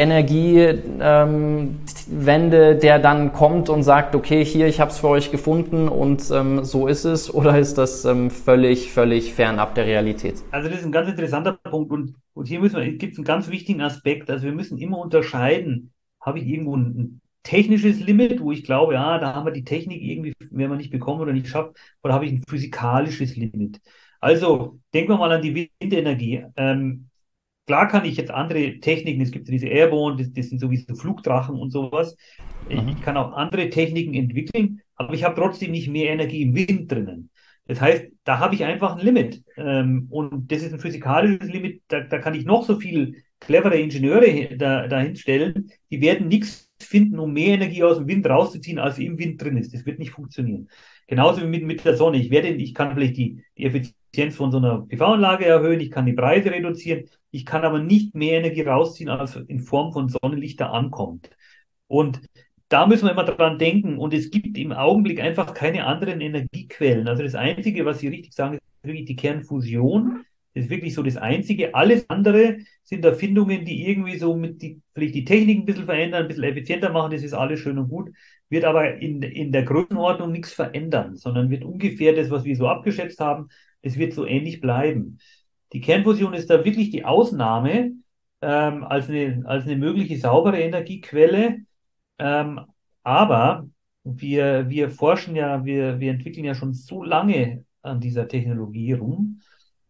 Energiewende, ähm, der dann kommt und sagt, okay, hier, ich habe es für euch gefunden und ähm, so ist es? Oder ist das ähm, völlig, völlig fernab der Realität? Also das ist ein ganz interessanter Punkt und, und hier müssen wir, gibt es einen ganz wichtigen Aspekt. Also wir müssen immer unterscheiden, habe ich irgendwo ein, ein technisches Limit, wo ich glaube, ja, da haben wir die Technik irgendwie, werden wir nicht bekommen oder nicht schaffen, oder habe ich ein physikalisches Limit? Also denken wir mal an die Windenergie. Ähm, klar kann ich jetzt andere Techniken, es gibt ja diese Airborne, das, das sind sowieso Flugdrachen und sowas. Ich, Mhm. ich kann auch andere Techniken entwickeln, aber ich habe trotzdem nicht mehr Energie im Wind drinnen. Das heißt, da habe ich einfach ein Limit. Ähm, und das ist ein physikalisches Limit, da, da kann ich noch so viel clevere Ingenieure da, dahin stellen, die werden nichts finden, um mehr Energie aus dem Wind rauszuziehen, als im Wind drin ist. Das wird nicht funktionieren. Genauso wie mit, mit der Sonne. Ich werde, ich kann vielleicht die, die Effizienz von so einer P V-Anlage erhöhen, ich kann die Preise reduzieren, ich kann aber nicht mehr Energie rausziehen, als in Form von Sonnenlicht da ankommt. Und da müssen wir immer dran denken. Und es gibt im Augenblick einfach keine anderen Energiequellen. Also das Einzige, was Sie richtig sagen, ist wirklich die Kernfusion. Das ist wirklich so das Einzige. Alles andere sind Erfindungen, die irgendwie so mit die, vielleicht die Technik ein bisschen verändern, ein bisschen effizienter machen. Das ist alles schön und gut. Wird aber in, in der Größenordnung nichts verändern, sondern wird ungefähr das, was wir so abgeschätzt haben, das wird so ähnlich bleiben. Die Kernfusion ist da wirklich die Ausnahme ähm, als eine, als eine mögliche saubere Energiequelle. Ähm, aber wir, wir forschen ja, wir, wir entwickeln ja schon so lange an dieser Technologie rum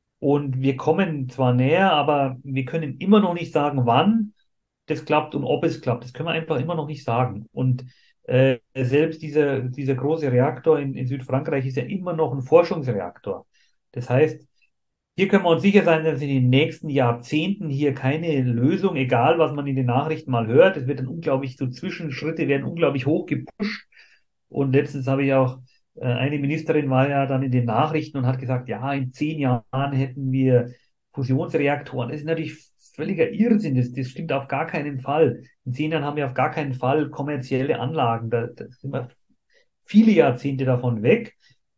und wir kommen zwar näher, aber wir können immer noch nicht sagen, wann das klappt und ob es klappt. Das können wir einfach immer noch nicht sagen. Und äh, selbst dieser, dieser große Reaktor in, in Südfrankreich ist ja immer noch ein Forschungsreaktor. Das heißt, hier können wir uns sicher sein, dass in den nächsten Jahrzehnten hier keine Lösung, egal was man in den Nachrichten mal hört, es wird dann unglaublich, so Zwischenschritte werden unglaublich hoch gepusht. Und letztens habe ich auch, äh, eine Ministerin war ja dann in den Nachrichten und hat gesagt, ja, in zehn Jahren hätten wir Fusionsreaktoren. Das ist natürlich völliger Irrsinn, das, das stimmt auf gar keinen Fall. In zehn Jahren haben wir auf gar keinen Fall kommerzielle Anlagen. Da, da sind wir viele Jahrzehnte davon weg.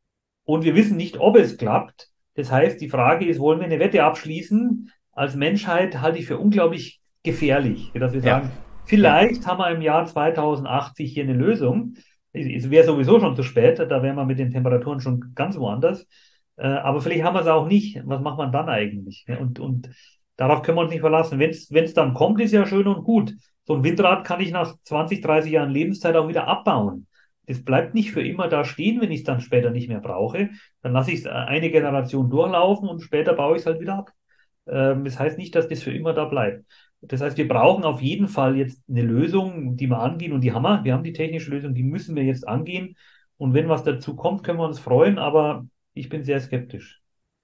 Und wir wissen nicht, ob es klappt. Das heißt, die Frage ist, wollen wir eine Wette abschließen? Als Menschheit halte ich für unglaublich gefährlich, dass wir Ja, sagen, ja. vielleicht haben wir im Jahr zweitausendachtzig hier eine Lösung. Es wäre sowieso schon zu spät, da wären wir mit den Temperaturen schon ganz woanders. Äh, Aber vielleicht haben wir es auch nicht. Was macht man dann eigentlich? Und, und darauf können wir uns nicht verlassen. Wenn es, wenn es dann kommt, ist ja schön und gut. So ein Windrad kann ich nach zwanzig, dreißig Jahren Lebenszeit auch wieder abbauen. Das bleibt nicht für immer da stehen, wenn ich es dann später nicht mehr brauche. Dann lasse ich es eine Generation durchlaufen und später baue ich es halt wieder ab. Ähm, das heißt nicht, dass das für immer da bleibt. Das heißt, wir brauchen auf jeden Fall jetzt eine Lösung, die wir angehen und die haben wir. Wir haben die technische Lösung, die müssen wir jetzt angehen. Und wenn was dazu kommt, können wir uns freuen, aber ich bin sehr skeptisch.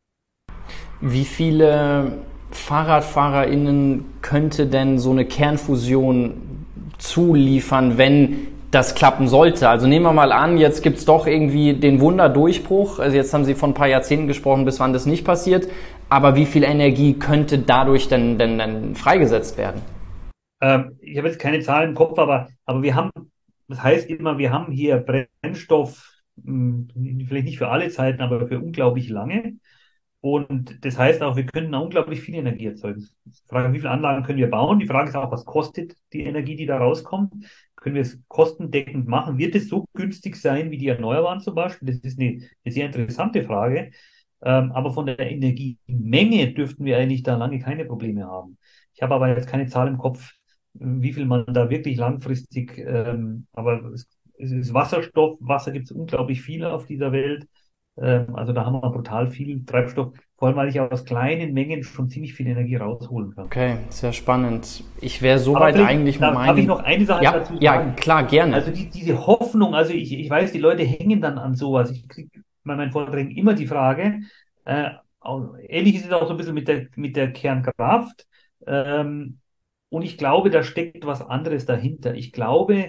Wie viele FahrradfahrerInnen könnte denn so eine Kernfusion zuliefern, wenn das klappen sollte? Also nehmen wir mal an, jetzt gibt's doch irgendwie den Wunderdurchbruch. Also jetzt haben Sie von ein paar Jahrzehnten gesprochen, bis wann das nicht passiert. Aber wie viel Energie könnte dadurch denn, denn, denn freigesetzt werden? Ähm, ich habe jetzt keine Zahlen im Kopf, aber, aber wir haben, das heißt immer, wir haben hier Brennstoff, mh, vielleicht nicht für alle Zeiten, aber für unglaublich lange. Und das heißt auch, wir können unglaublich viel Energie erzeugen. Die Frage, wie viele Anlagen können wir bauen? Die Frage ist auch, was kostet die Energie, die da rauskommt? Können wir es kostendeckend machen? Wird es so günstig sein wie die Erneuerbaren zum Beispiel? Das ist eine, eine sehr interessante Frage. Ähm, aber von der Energiemenge dürften wir eigentlich da lange keine Probleme haben. Ich habe aber jetzt keine Zahl im Kopf, wie viel man da wirklich langfristig, ähm, aber es, es ist Wasserstoff, Wasser gibt es unglaublich viel auf dieser Welt. Ähm, also da haben wir brutal viel Treibstoff, vor allem weil ich aus kleinen Mengen schon ziemlich viel Energie rausholen kann. Okay, sehr spannend. Ich wäre Aber soweit vielleicht eigentlich mit darf, darf ich meinen... noch eine Sache Ja, dazu ja, sagen. klar, gerne. Also die, diese Hoffnung, also ich, ich weiß, die Leute hängen dann an sowas. Ich kriege bei meinen Vorträgen immer die Frage, äh, auch- ähnlich ist es auch so ein bisschen mit der, mit der Kernkraft. Ähm, und ich glaube, da steckt was anderes dahinter. Ich glaube,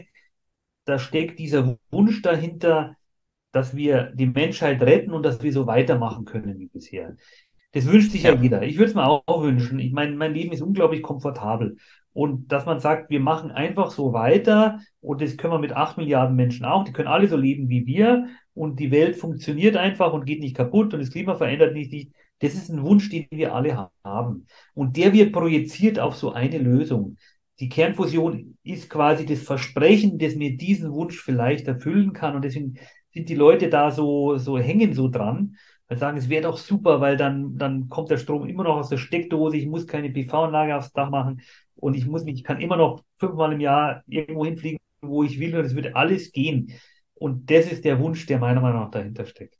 da steckt dieser Wunsch dahinter, dass wir die Menschheit retten und dass wir so weitermachen können wie bisher. Das wünscht sich ja Ja. jeder. Ich würde es mir auch, auch wünschen. Ich meine, mein Leben ist unglaublich komfortabel. Und dass man sagt, wir machen einfach so weiter und das können wir mit acht Milliarden Menschen auch, die können alle so leben wie wir und die Welt funktioniert einfach und geht nicht kaputt und das Klima verändert sich nicht. Das ist ein Wunsch, den wir alle haben. Und der wird projiziert auf so eine Lösung. Die Kernfusion ist quasi das Versprechen, das mir diesen Wunsch vielleicht erfüllen kann. Und deswegen sind die Leute da so, so hängen so dran. Weil sagen, es wäre doch super, weil dann, dann kommt der Strom immer noch aus der Steckdose, ich muss keine P V-Anlage aufs Dach machen und ich muss mich, ich kann immer noch fünfmal im Jahr irgendwo hinfliegen, wo ich will und es würde alles gehen. Und das ist der Wunsch, der meiner Meinung nach dahinter steckt.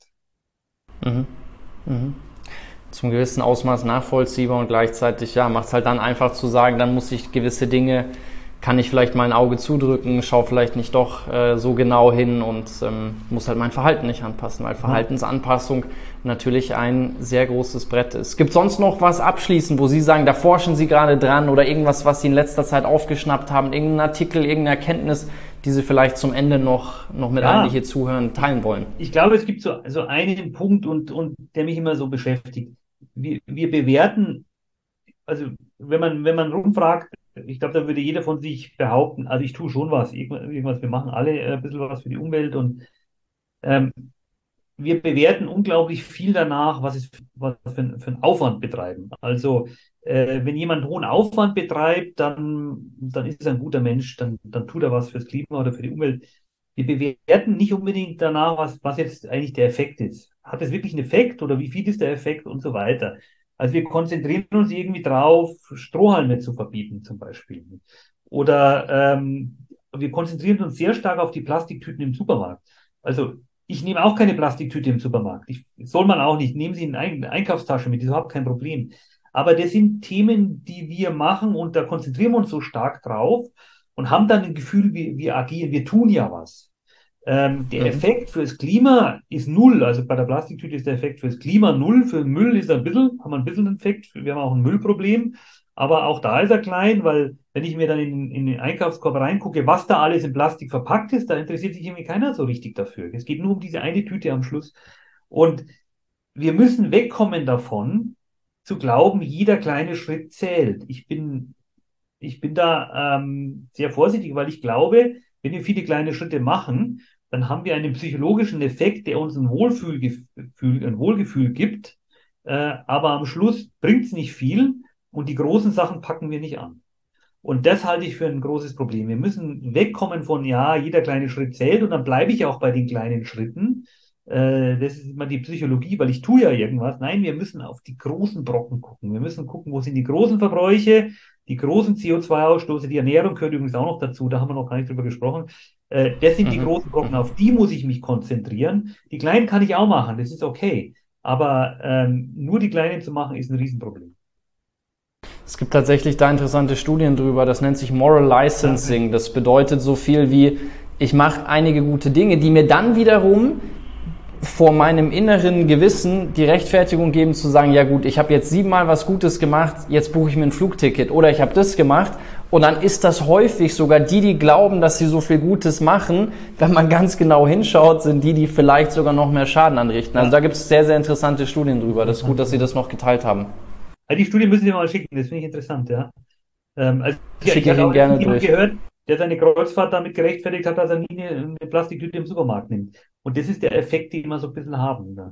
Mhm. Mhm. Zum gewissen Ausmaß nachvollziehbar und gleichzeitig, ja, macht es halt dann einfach zu sagen, dann muss ich gewisse Dinge, kann ich vielleicht mein Auge zudrücken, schaue vielleicht nicht doch äh, so genau hin und ähm, muss halt mein Verhalten nicht anpassen, weil Verhaltensanpassung natürlich ein sehr großes Brett ist. Gibt es sonst noch was abschließend, wo Sie sagen, da forschen Sie gerade dran oder irgendwas, was Sie in letzter Zeit aufgeschnappt haben, irgendein Artikel, irgendeine Erkenntnis, die Sie vielleicht zum Ende noch, noch mit Ja. allen, die hier zuhören, teilen wollen? Ich glaube, es gibt so, so einen Punkt und, und der mich immer so beschäftigt. Wir, wir bewerten, also wenn man, wenn man rumfragt, ich glaube, da würde jeder von sich behaupten, also ich tue schon was, irgendwas, wir machen alle ein bisschen was für die Umwelt und ähm, wir bewerten unglaublich viel danach, was es was für, ein- für einen Aufwand betreiben. Also äh, wenn jemand hohen Aufwand betreibt, dann, dann ist er ein guter Mensch, dann, dann tut er was fürs Klima oder für die Umwelt. Wir bewerten nicht unbedingt danach, was, was jetzt eigentlich der Effekt ist. Hat es wirklich einen Effekt oder wie viel ist der Effekt und so weiter. Also wir konzentrieren uns irgendwie drauf, Strohhalme zu verbieten zum Beispiel. Oder ähm, wir konzentrieren uns sehr stark auf die Plastiktüten im Supermarkt. Also ich nehme auch keine Plastiktüte im Supermarkt. Ich, soll man auch nicht. Nehmen Sie eine eigene Einkaufstasche mit, ist überhaupt kein Problem. Aber das sind Themen, die wir machen und da konzentrieren wir uns so stark drauf und haben dann ein Gefühl, wir, wir agieren, wir tun ja was. Ähm, der Mhm. Effekt fürs Klima ist null. Also bei der Plastiktüte ist der Effekt fürs Klima null. Für den Müll ist er ein bisschen, haben wir ein bisschen einen Effekt. Wir haben auch ein Müllproblem. Aber auch da ist er klein, weil wenn ich mir dann in, in den Einkaufskorb reingucke, was da alles in Plastik verpackt ist, da interessiert sich irgendwie keiner so richtig dafür. Es geht nur um diese eine Tüte am Schluss. Und wir müssen wegkommen davon, zu glauben, jeder kleine Schritt zählt. Ich bin, ich bin da ähm, sehr vorsichtig, weil ich glaube, wenn wir viele kleine Schritte machen, dann haben wir einen psychologischen Effekt, der uns ein Wohlfühlgefühl, ein Wohlgefühl gibt. Äh, aber am Schluss bringt es nicht viel und die großen Sachen packen wir nicht an. Und das halte ich für ein großes Problem. Wir müssen wegkommen von, ja, jeder kleine Schritt zählt und dann bleibe ich auch bei den kleinen Schritten. Äh, das ist immer die Psychologie, weil ich tue ja irgendwas. Nein, wir müssen auf die großen Brocken gucken. Wir müssen gucken, wo sind die großen Verbräuche, die großen C O zwei Ausstoße, die Ernährung gehört übrigens auch noch dazu, da haben wir noch gar nicht drüber gesprochen. Äh, das sind die Mhm. großen Brocken, auf die muss ich mich konzentrieren. Die kleinen kann ich auch machen, das ist okay. Aber ähm, nur die kleinen zu machen, ist ein Riesenproblem. Es gibt tatsächlich da interessante Studien drüber, das nennt sich Moral Licensing. Das bedeutet so viel wie, ich mache einige gute Dinge, die mir dann wiederum vor meinem inneren Gewissen die Rechtfertigung geben zu sagen, ja gut, ich habe jetzt siebenmal was Gutes gemacht, jetzt buche ich mir ein Flugticket oder ich habe das gemacht und dann ist das häufig sogar die, die glauben, dass sie so viel Gutes machen, wenn man ganz genau hinschaut, sind die, die vielleicht sogar noch mehr Schaden anrichten. Also da gibt es sehr, sehr interessante Studien drüber. Das ist gut, dass Sie das noch geteilt haben. Also die Studie müssen Sie mal schicken, das finde ich interessant, ja. Ähm, also ich, Schicke ich ich hatte Ihnen auch gerne jemand durch. gehört, der seine Kreuzfahrt damit gerechtfertigt hat, dass er nie eine, eine Plastiktüte im Supermarkt nimmt. Und das ist der Effekt, den wir so ein bisschen haben. Ja.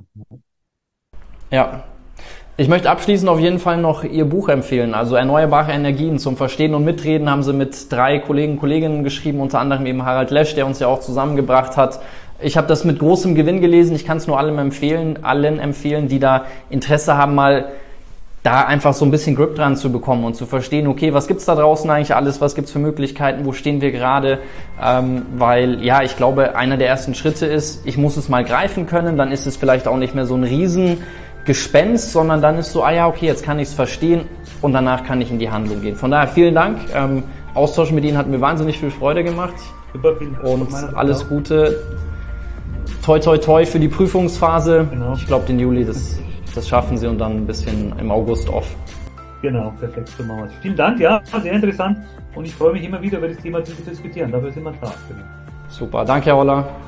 Ja. Ich möchte abschließend auf jeden Fall noch Ihr Buch empfehlen. Also Erneuerbare Energien zum Verstehen und Mitreden haben Sie mit drei Kollegen und Kolleginnen geschrieben, unter anderem eben Harald Lesch, der uns ja auch zusammengebracht hat. Ich habe das mit großem Gewinn gelesen. Ich kann es nur allem empfehlen, allen empfehlen, die da Interesse haben, mal da einfach so ein bisschen Grip dran zu bekommen und zu verstehen, okay, was gibt's da draußen eigentlich alles, was gibt's für Möglichkeiten, wo stehen wir gerade, ähm, weil, ja, ich glaube, einer der ersten Schritte ist, ich muss es mal greifen können, dann ist es vielleicht auch nicht mehr so ein Riesengespenst, sondern dann ist so, ah ja, okay, jetzt kann ich es verstehen und danach kann ich in die Handlung gehen. Von daher vielen Dank, ähm, Austausch mit Ihnen hat mir wahnsinnig viel Freude gemacht. Super, vielen Dank. Und alles Gute, toi toi toi für die Prüfungsphase, genau. Ich glaube den Juli, das Das schaffen Sie und dann ein bisschen im August off. Genau, perfekt, so machen wir es. Vielen Dank, ja, sehr interessant und ich freue mich immer wieder über das Thema zu diskutieren. Dafür sind wir da. Super, danke Herr Holler.